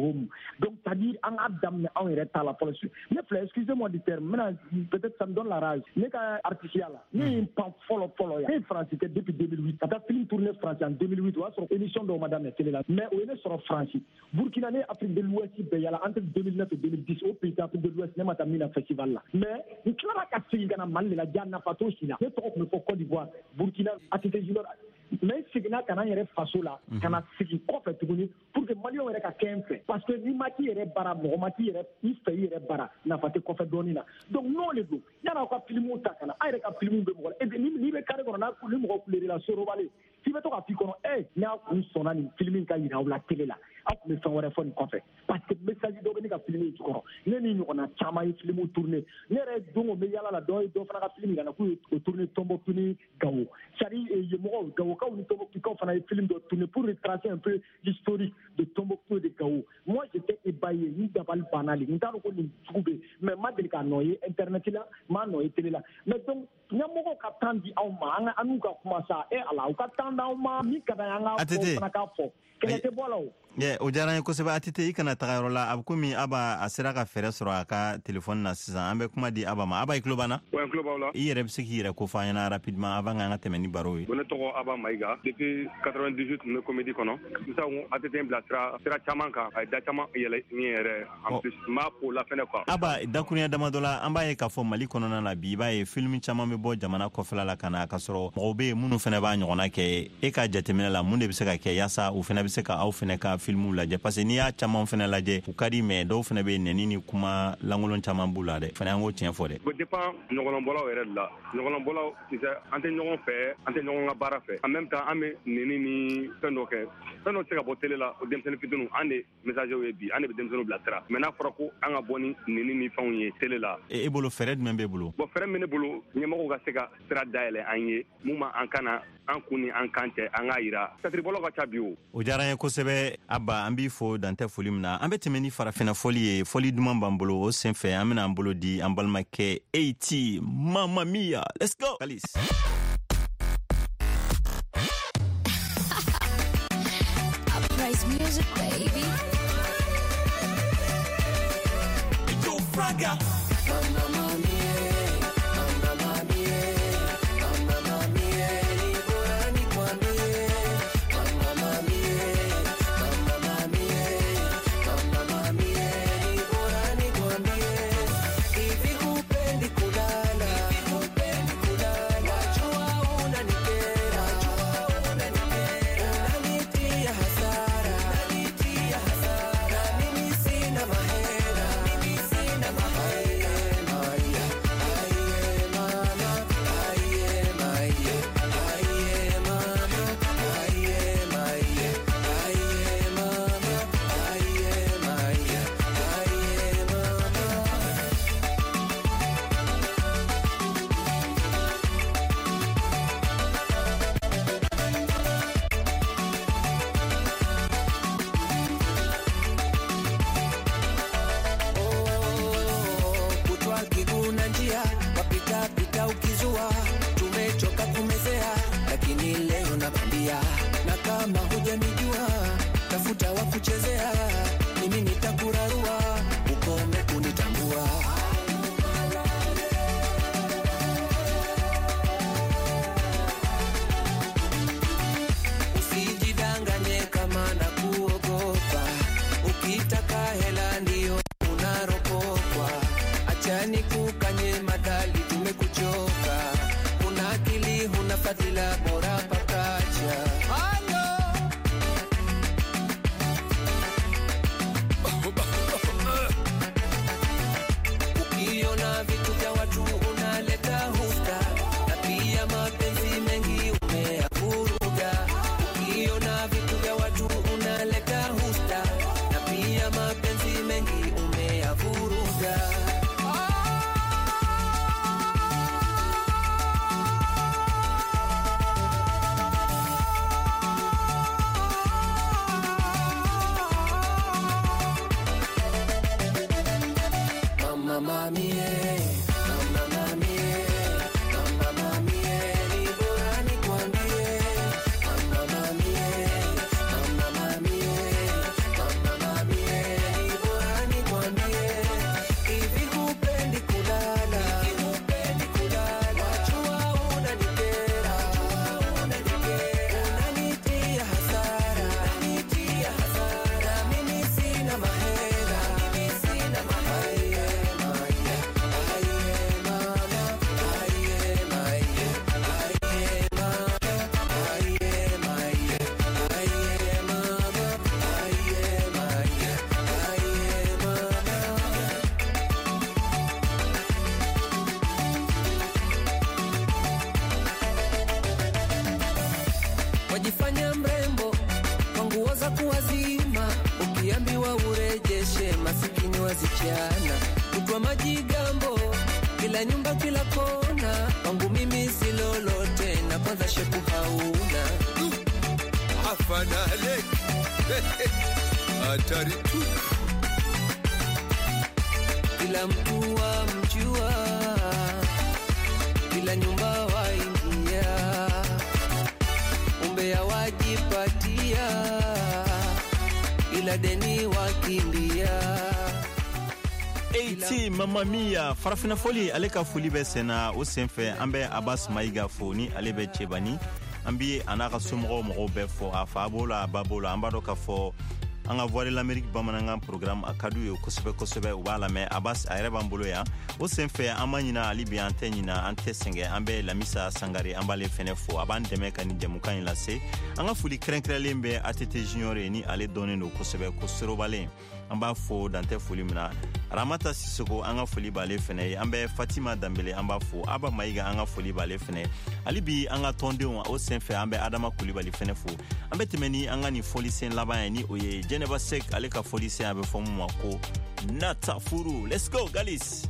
donc c'est-à-dire an ka daminɛ anw yɛrɛ ta la fɔlɔ su ne filɛ excusez-moi du terme maintenant peut-être ça me donne la rage ne ka artisia la ne ye n pan fɔlɔ fɔlɔ ya ne ye France kɛ depuis deux mille huit ka taa film tourner France en deux mille huit o y'a sɔrɔ émission dɔw ma daminɛ télé la mais o ye ne sɔrɔ France Burkina ne Afrique de l'Ouest bɛɛ yala entre deux mille neuf et deux mille dix au pays d'Afrique de l'Ouest ne ma taa min na festival la mais n tilara ka segin ka na Mali de la ja nafa t'o si la ne tɔgɔ tun bɛ fɔ Côte d'Ivoire Burkina A T T Junior mais seginna ka na n yɛrɛ faso la ka na segin kɔfɛ tuguni pour que maliyɛnw yɛrɛ ka kɛ n fɛ parce que n'i ma k'i yɛrɛ bara mɔgɔ ma k'i yɛrɛ i fɛ i yɛrɛ bara nafa tɛ kɔfɛ dɔɔnin na donc n'o de don yan'aw ka filimuw ta ka na an yɛrɛ ka filimuw bɛ mɔgɔ la et puis n'i bɛ carré kɔnɔ n'a ni mɔgɔ kuleri la Sorobale f'i bɛ to ka f'i kɔnɔ ɛ n'a kun sɔnna nin film in ka yira aw la télé la aw tun bɛ fɛn wɛrɛ fɔ nin kɔfɛ parce que message dɔ bɛ ne ka film in jukɔrɔ ne ni ɲɔgɔnna caman ye filimuw tourner ne yɛrɛ don o bɛ yala la dɔ ye dɔ fana ka film yira k'u ye o tourner Tombouctou ni Gao c'est-à-dire yen Gawokaw ni Tombouctou fana ye film dɔ tourner pour retracer un peu l'historique de Tombouctou et de Gao moi j'étais ébahi ni dabali banna le n t'a dɔn ko nin sugu bɛ mais ma deli k'a nɔ ye internet la ma nɔ ye télé la mais donc ɲɛmɔgɔw ka temps di aw ma an ka an n'u ka kuma sa e ala u ka temps d'anw ma min ka d'an ye an ka fɔ fana k'a fɔ kɛlɛ tɛ bɔ la o.
o diyara n ye kosɛbɛ A T T i kana taga yɔrɔ la a bɛ komi Aba a sera ka fɛɛrɛ sɔrɔ a ka telefɔni na sisan an bɛ kuma di Aba ma Aba i tulo b'an na.
oui n tulo b'aw la.
i yɛrɛ bɛ se k'i yɛrɛ ko fɔ an ɲɛna rapidement avant k'an ka tɛmɛ ni baro ye.
ne tɔgɔ Aba Mayiga depuis quatre-vingt-dix-huit n bɛ comédie kɔnɔ sisan A T T n bila sira sira caman kan a ye da caman yɛlɛ n ye yɛrɛ en plus n b'a fo la fɛnɛ quoi.
Aba dakurunya damadɔ la an b'a ye k'a fɔ Mali kɔnɔna la bi i b'a ye film caman bɛ bɔ jamana kɔfɛla la ka na ka sɔrɔ mɔgɔw bɛ yen minnu fɛnɛ b'a ɲɔgɔnna kɛ e ka jateminɛ la mun de bɛ se ka kɛ yaasa u fɛnɛ bɛ se ka aw fɛnɛ ka filmw lajɛ parce que n'i y'a caman fɛnɛ lajɛ u ka di mais dɔw fɛnɛ bɛ nɛni ni kuma lankolon caman b'u la dɛ fɛnɛ an k'o tiɲɛ fɔ dɛ.
o dépend ɲɔgɔnlɔnbɔlaw yɛrɛ de la ɲɔgɔnlɔnbɔlaw kisɛ an tɛ ɲɔgɔn fɛ an tɛ ɲɔgɔn ka baara fɛ en même temps an bɛ nɛni ni fɛn dɔ kɛ fɛn dɔ tɛ se ka bɔ télé la o denmisɛnnin fitininw an de messagew ye bi an de bɛ denmisɛnninw bila sira mais n'a fɔra ko an ka bɔ ni nɛni ni fɛnw ye télé la.
e bolo fɛɛrɛ jumɛn b'e bolo.
bon fɛɛrɛ min ne bolo ɲɛmɔgɔw ka se ka sira dayɛlɛ an ye mun ma an kana an kun ni an kan cɛ an k'a yira satiribɔlaw ka ca bi o.
o diyara n ye kosɛbɛ Aba an b'i fo dantɛ foli min na an bɛ tɛmɛ ni farafina fɔli ye fɔli duman b'an bolo o sen fɛ an bɛna an bolo di an balimakɛ A T Mamma Mia let's go Kalis.
Uprise music baby.
Yo Fraga. Mamma Mia.
unajifanya mrembo kwa nguo za kuwazima, ukiambiwa urejeshe masikini wazichana, kutwa majigambo kila nyumba kila kona, wangu mimi si lolote na kwanza shepu hauna.
Afanale hatari tu,
kila mtu wa mjua, kila nyumba waingia, umbea wajipatia, ila deni wakimbia.
Eiti Mamma Mia farafina foli aleka foli be sena o senfɛ an bɛ Abbas Mayiga fo ni ale bɛ Cɛbani, an bi ana ka somɔgɔw mɔgɔw bɛɛ fɔ a fa b'o la a ba b'o la, an b'a dɔn ka fɔ an ka Voix de l'Amérique bamanankan programme a ka d'u ye kosɛbɛ kosɛbɛ, u b'a lamɛn. Abbas a yɛrɛ b'an bolo yan o senfɛ an ma ɲina hali bi an tɛ ɲina an tɛ sɛngɛ, an bɛ Lamisa Sangare an b'ale fɛnɛ fo, a b'an dɛmɛ ka nin jɛmukan in lase. An ka foli kɛrɛnkɛrɛnlen bɛ A T T Junior ye ni ale dɔnnen don kosɛbɛ ko Sorobalen, an b'a fo dantɛ foli min na. Ramata Sisoko an ka foli b'ale fɛnɛ ye, an bɛ Fatima Dambele an b'a fo, Aba Mayiga an ka foli b'ale fɛnɛ. Hali bi an ka tɔndenw o senfɛ an bɛ Adama Kulibali fɛnɛ fo. An bɛ tɛmɛ ni an ka nin fɔlisen laban ye ni o ye Jɛnɛba Sek, ale ka fɔlisen a bɛ fɔ mun ma ko Nata Furu. Let's go Galis.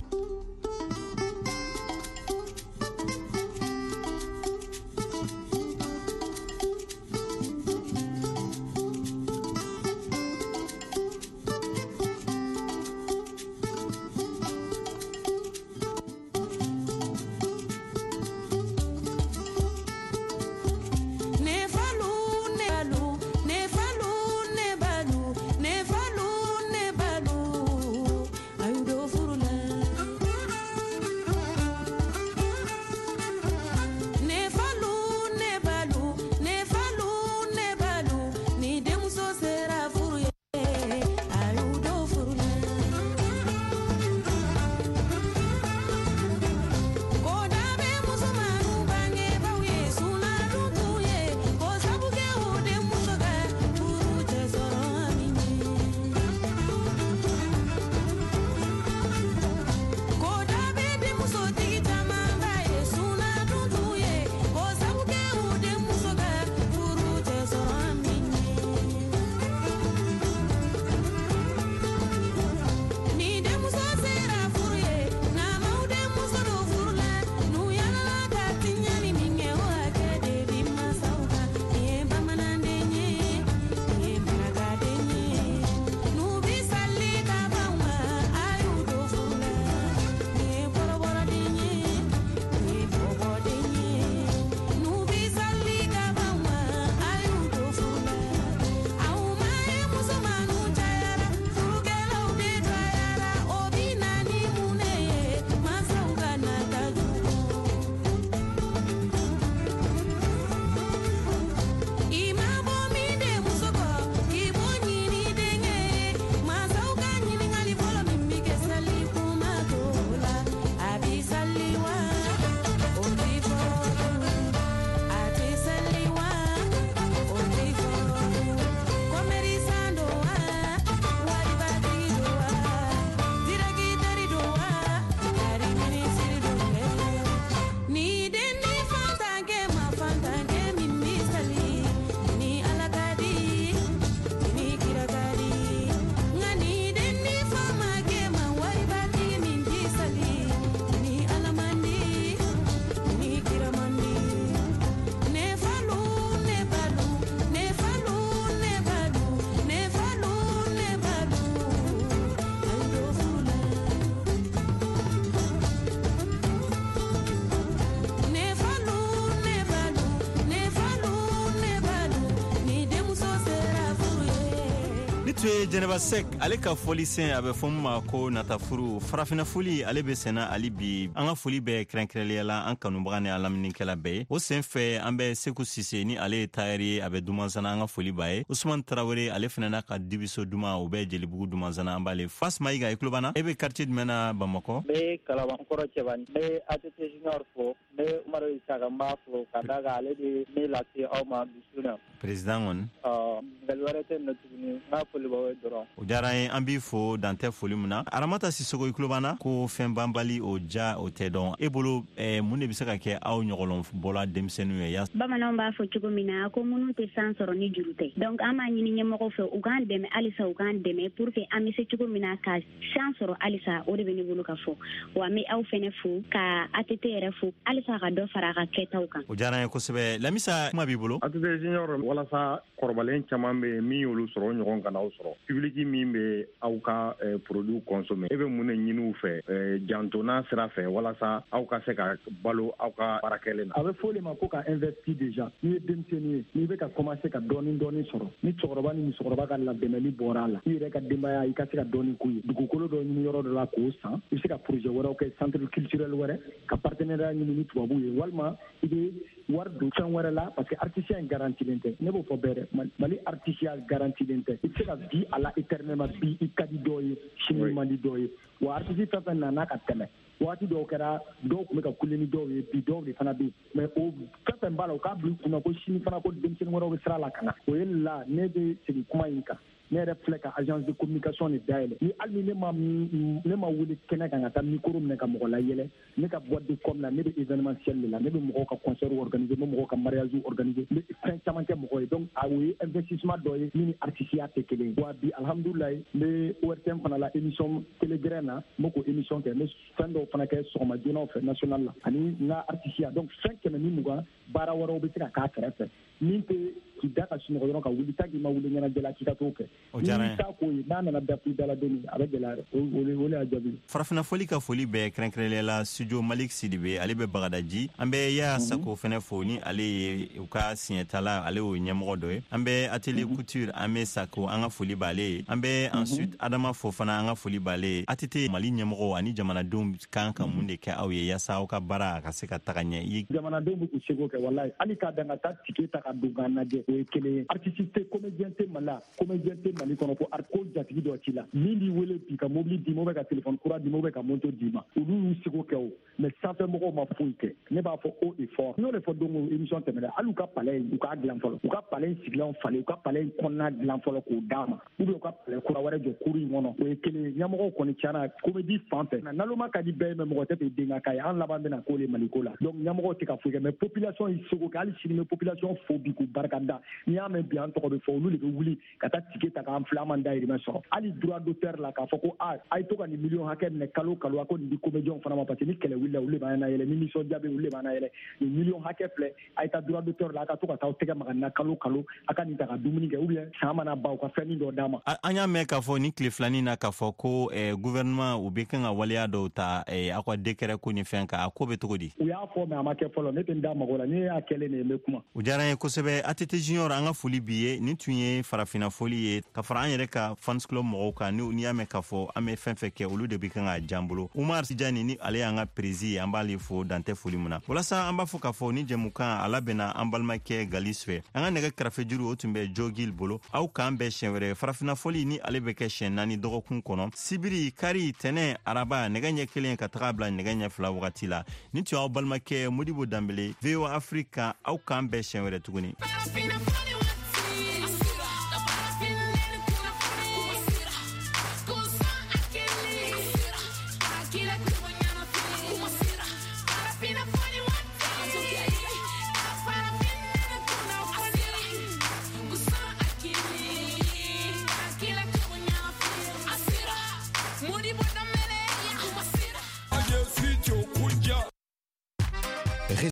tue Jɛnɛba Sek ale ka foli sen a bɛ fɔ mun ma ko nata furu farafina foli ale bɛ sɛnɛ ali bi an ka foli bɛ kɛrɛnkɛrɛnnenya la an kanubaga ni alaminikɛla bɛɛ ye o sen fɛ an bɛ Seku Sise ni ale ye tailleur ye a bɛ Dumansana an ka foli b'a ye Usman Tarawele ale fana n'a ka dibiso duman o bɛ Jelibugu Dumansana an b'ale Fas Mayiga i tulo b'an na e bɛ quartier jumɛn na Bamakɔ?
N bɛ Kalabankɔrɔ Cɛbani n bɛ A T T Junior fo n bɛ
Bamaro Isagamba fo kadaga ale de ne lati aw ma bisuna
président on
euh galwarete no tuni na foli bawe doro
o jara en ambi fo dante foli muna aramata Sisoko iklobana ko fen bambali o ja o tedon e bolo e mun ne bi se ka kɛ aw ɲɔgɔlɔn bola denmisɛnninw ye ya
bamananw b'a fɔ cogo min na ko minnu tɛ san sɔrɔ ni juru tɛ donc an b'a ɲini ɲɛmɔgɔ fɛ u k'an dɛmɛ halisa u k'an dɛmɛ pour que an bɛ se cogo min na ka san sɔrɔ halisa o de bɛ ne bolo ka fɔ wa an bɛ aw fɛnɛ fo ka A T T yɛrɛ fo halisa ka dɔ fara a ka kɛtaw kan
o diyara n ye kosɛbɛ Lamisa kuma b'i bolo
A T T junior walasa kɔrɔbalen caman bɛ min y'olu sɔrɔ ɲɔgɔn kana aw sɔrɔ public min bɛ aw ka produit consommer e bɛ mun de ɲini u fɛ jantona sira fɛ walasa aw ka se ka balo aw ka baarakɛlen na
a bɛ fɔ o de ma ko ka investir déjà ni ye denmisɛnnin ye n'i bɛ ka commencer ka dɔɔni dɔɔni sɔrɔ ni cɛkɔrɔba ni musokɔrɔba ka labɛnni bɔra a la i yɛrɛ ka denbaya i ka se ka dɔɔni k'u ye dugukolo dɔ ɲini yɔrɔ dɔ la k'o san i bɛ se ka projet wɛrɛw kɛ centre culturel wɛrɛ ka partenariat ɲini ni tubabuw ye walima i bɛ wari don fɛn wɛrɛ la parce que artisan garantilen tɛ ne b'o fɔ bɛɛ dɛ Mali artisan garantilen tɛ i bɛ se ka bi a la éternellement bi i ka di dɔw ye sini man di dɔw ye wa artiste fɛn fɛn nana ka tɛmɛ waati dɔw kɛra dɔw tun bɛ ka kule ni dɔw ye bi dɔw de fana bɛ yen mais o fɛn fɛn b'a la o k'a bila u kunna ko sini fana ko denmisɛnnin wɛrɛw bɛ sira la ka na o ye la ne bɛ segin kuma in kan ne yɛrɛ filɛ ka agence de communication de dayɛlɛ ni hali ni ne ma ne ma wuli kɛnɛ kan ka taa micro minɛ ka mɔgɔ layɛlɛ ne ka boîte de com la ne bɛ événementiel de la ne bɛ mɔgɔw ka concert organiser n bɛ mɔgɔw ka mariage organiser n bɛ fɛn caman kɛ mɔgɔw ye donc a o ye investissement dɔ ye min ni artisiya tɛ kelen ye wa bi alhamdulilayi n bɛ O R T M fana la émission télégraine na n bɛ k'o émission kɛ n bɛ fɛn dɔw fana kɛ sɔgɔma joonnaw fɛ national la ani n ka artisiya donc fɛn kɛmɛ ni mugan baara wɛrɛw bɛ se ka k'a kɛrɛfɛ min tɛ k'i da ka sunɔgɔ dɔrɔn ka wuli tant que i ma wuli ɲɛnajɛ la k'i ka t'o kɛ ni t'a k'o ye n'a nana dafi dala don min a bɛ gɛlɛya o le y'a jaabi
farafina foli ka foli bɛɛ kɛrɛnkɛrɛnlen la studio Malik Sidibe ale bɛ Bagadaji an bɛ Yaya Sako fɛnɛ fo ni ale ye u ka siɲɛtala ale y'o ɲɛmɔgɔ dɔ ye an bɛ atelier couture an bɛ Sako an ka foli b'ale ye an bɛ ensuite Adama fo fana an ka foli b'ale ye A T T Mali ɲɛmɔgɔ ani jamanadenw kan ka mun de kɛ aw ye yaasa aw ka baara ka se ka taga ɲɛ
jamanadenw bɛ k'u seko kɛ wallahi hali k'a dan ka taa tike ta ka don k'a lajɛ o ye kelen ye artiste tɛ comédien tɛ Mali la comédien tɛ Mali kɔnɔ ko ko jatigi dɔ ci la min b'i wele bi ka mobili d'i ma ou bien ka téléphone kura d'i ma ou bien ka moto d'i ma olu y'u seko kɛ o mais sanfɛ mɔgɔw ma foyi kɛ ne b'a fɔ haut et fort n y'o de fɔ don o émission tɛmɛna hali u ka palais u k'a dilan fɔlɔ u ka palais sigilenw falen u ka palais kɔnɔna dilan fɔlɔ k'o d'a ma ou bien u ka palais kura wɛrɛ jɔ kuru in kɔnɔ o ye kelen ye ɲɛmɔgɔw kɔni tiɲɛna comédie fan fɛ naloma ka di bɛɛ ye mais mɔgɔ tɛ fɛ den ka k'a ye an laban bɛna k'o le Maliko la donc ɲɛmɔgɔw tɛ ka foyi kɛ mais population y'i seko kɛ hali sini bɛ population fo bi k'u barika da n'i y'a mɛn bi an tɔgɔ bɛ fɔ olu de bɛ wuli ka taa tike ta k'an filɛ an man dayirimɛ sɔrɔ hali droit d'auteur la k'a fɔ ko a a ye to ka nin miliyɔn hakɛ minɛ kalo kalo a ko nin di comédien fana ma parce que ni kɛlɛ wulila olu de b'an layɛlɛ ni nisɔndiya bɛ olu de b'an layɛlɛ nin miliyɔn hakɛ filɛ a ye taa droit d'auteur la a ka to ka taa aw tɛgɛ maga nin na kalo kalo a ka nin ta ka dumuni kɛ ou bien san mana ban u ka fɛn min dɔ d'a ma.
an y'a mɛn k'a fɔ ni tile filanin na k'a fɔ ko gouvernement u bɛ kan ka waleya dɔw ta aw ka décret ko ni fɛn kan a ko bɛ cogo di.
u y'a fɔ mais a ma kɛ fɔlɔ ne tɛ n da mago la ni y'a kɛlen de ye n bɛ kuma.
o diyara n ye kosɛbɛ A T T Junior an ka foli b'i ye nin tun ye farafina foli ye ka fara an yɛrɛ ka fans club mɔgɔw kan n'i y'a mɛn k'a fɔ an bɛ fɛn fɛn kɛ olu de bɛ kan ka jan bolo Umar Tijani ni ale y'an ka prési ye an b'ale fo dantɛ foli mun na walasa an b'a fɔ k'a fɔ ni jɛmukan a labɛnna an balimakɛ Galis fɛ an ka nɛgɛ kɛrɛfɛ juru o tun bɛ Jogil bolo aw k'an bɛɛ siɲɛ wɛrɛ farafina foli ni ale bɛ kɛ siɲɛ naani dɔgɔkun kɔnɔ sibiri kari tɛnɛ araba nɛgɛ ɲɛ kelen ka taga bila nɛgɛ ɲɛ fila wagati la ni tun y'aw balimakɛ Modibo Danbele V O Afrique aw k'an bɛɛ siɲɛ wɛrɛ tuguni.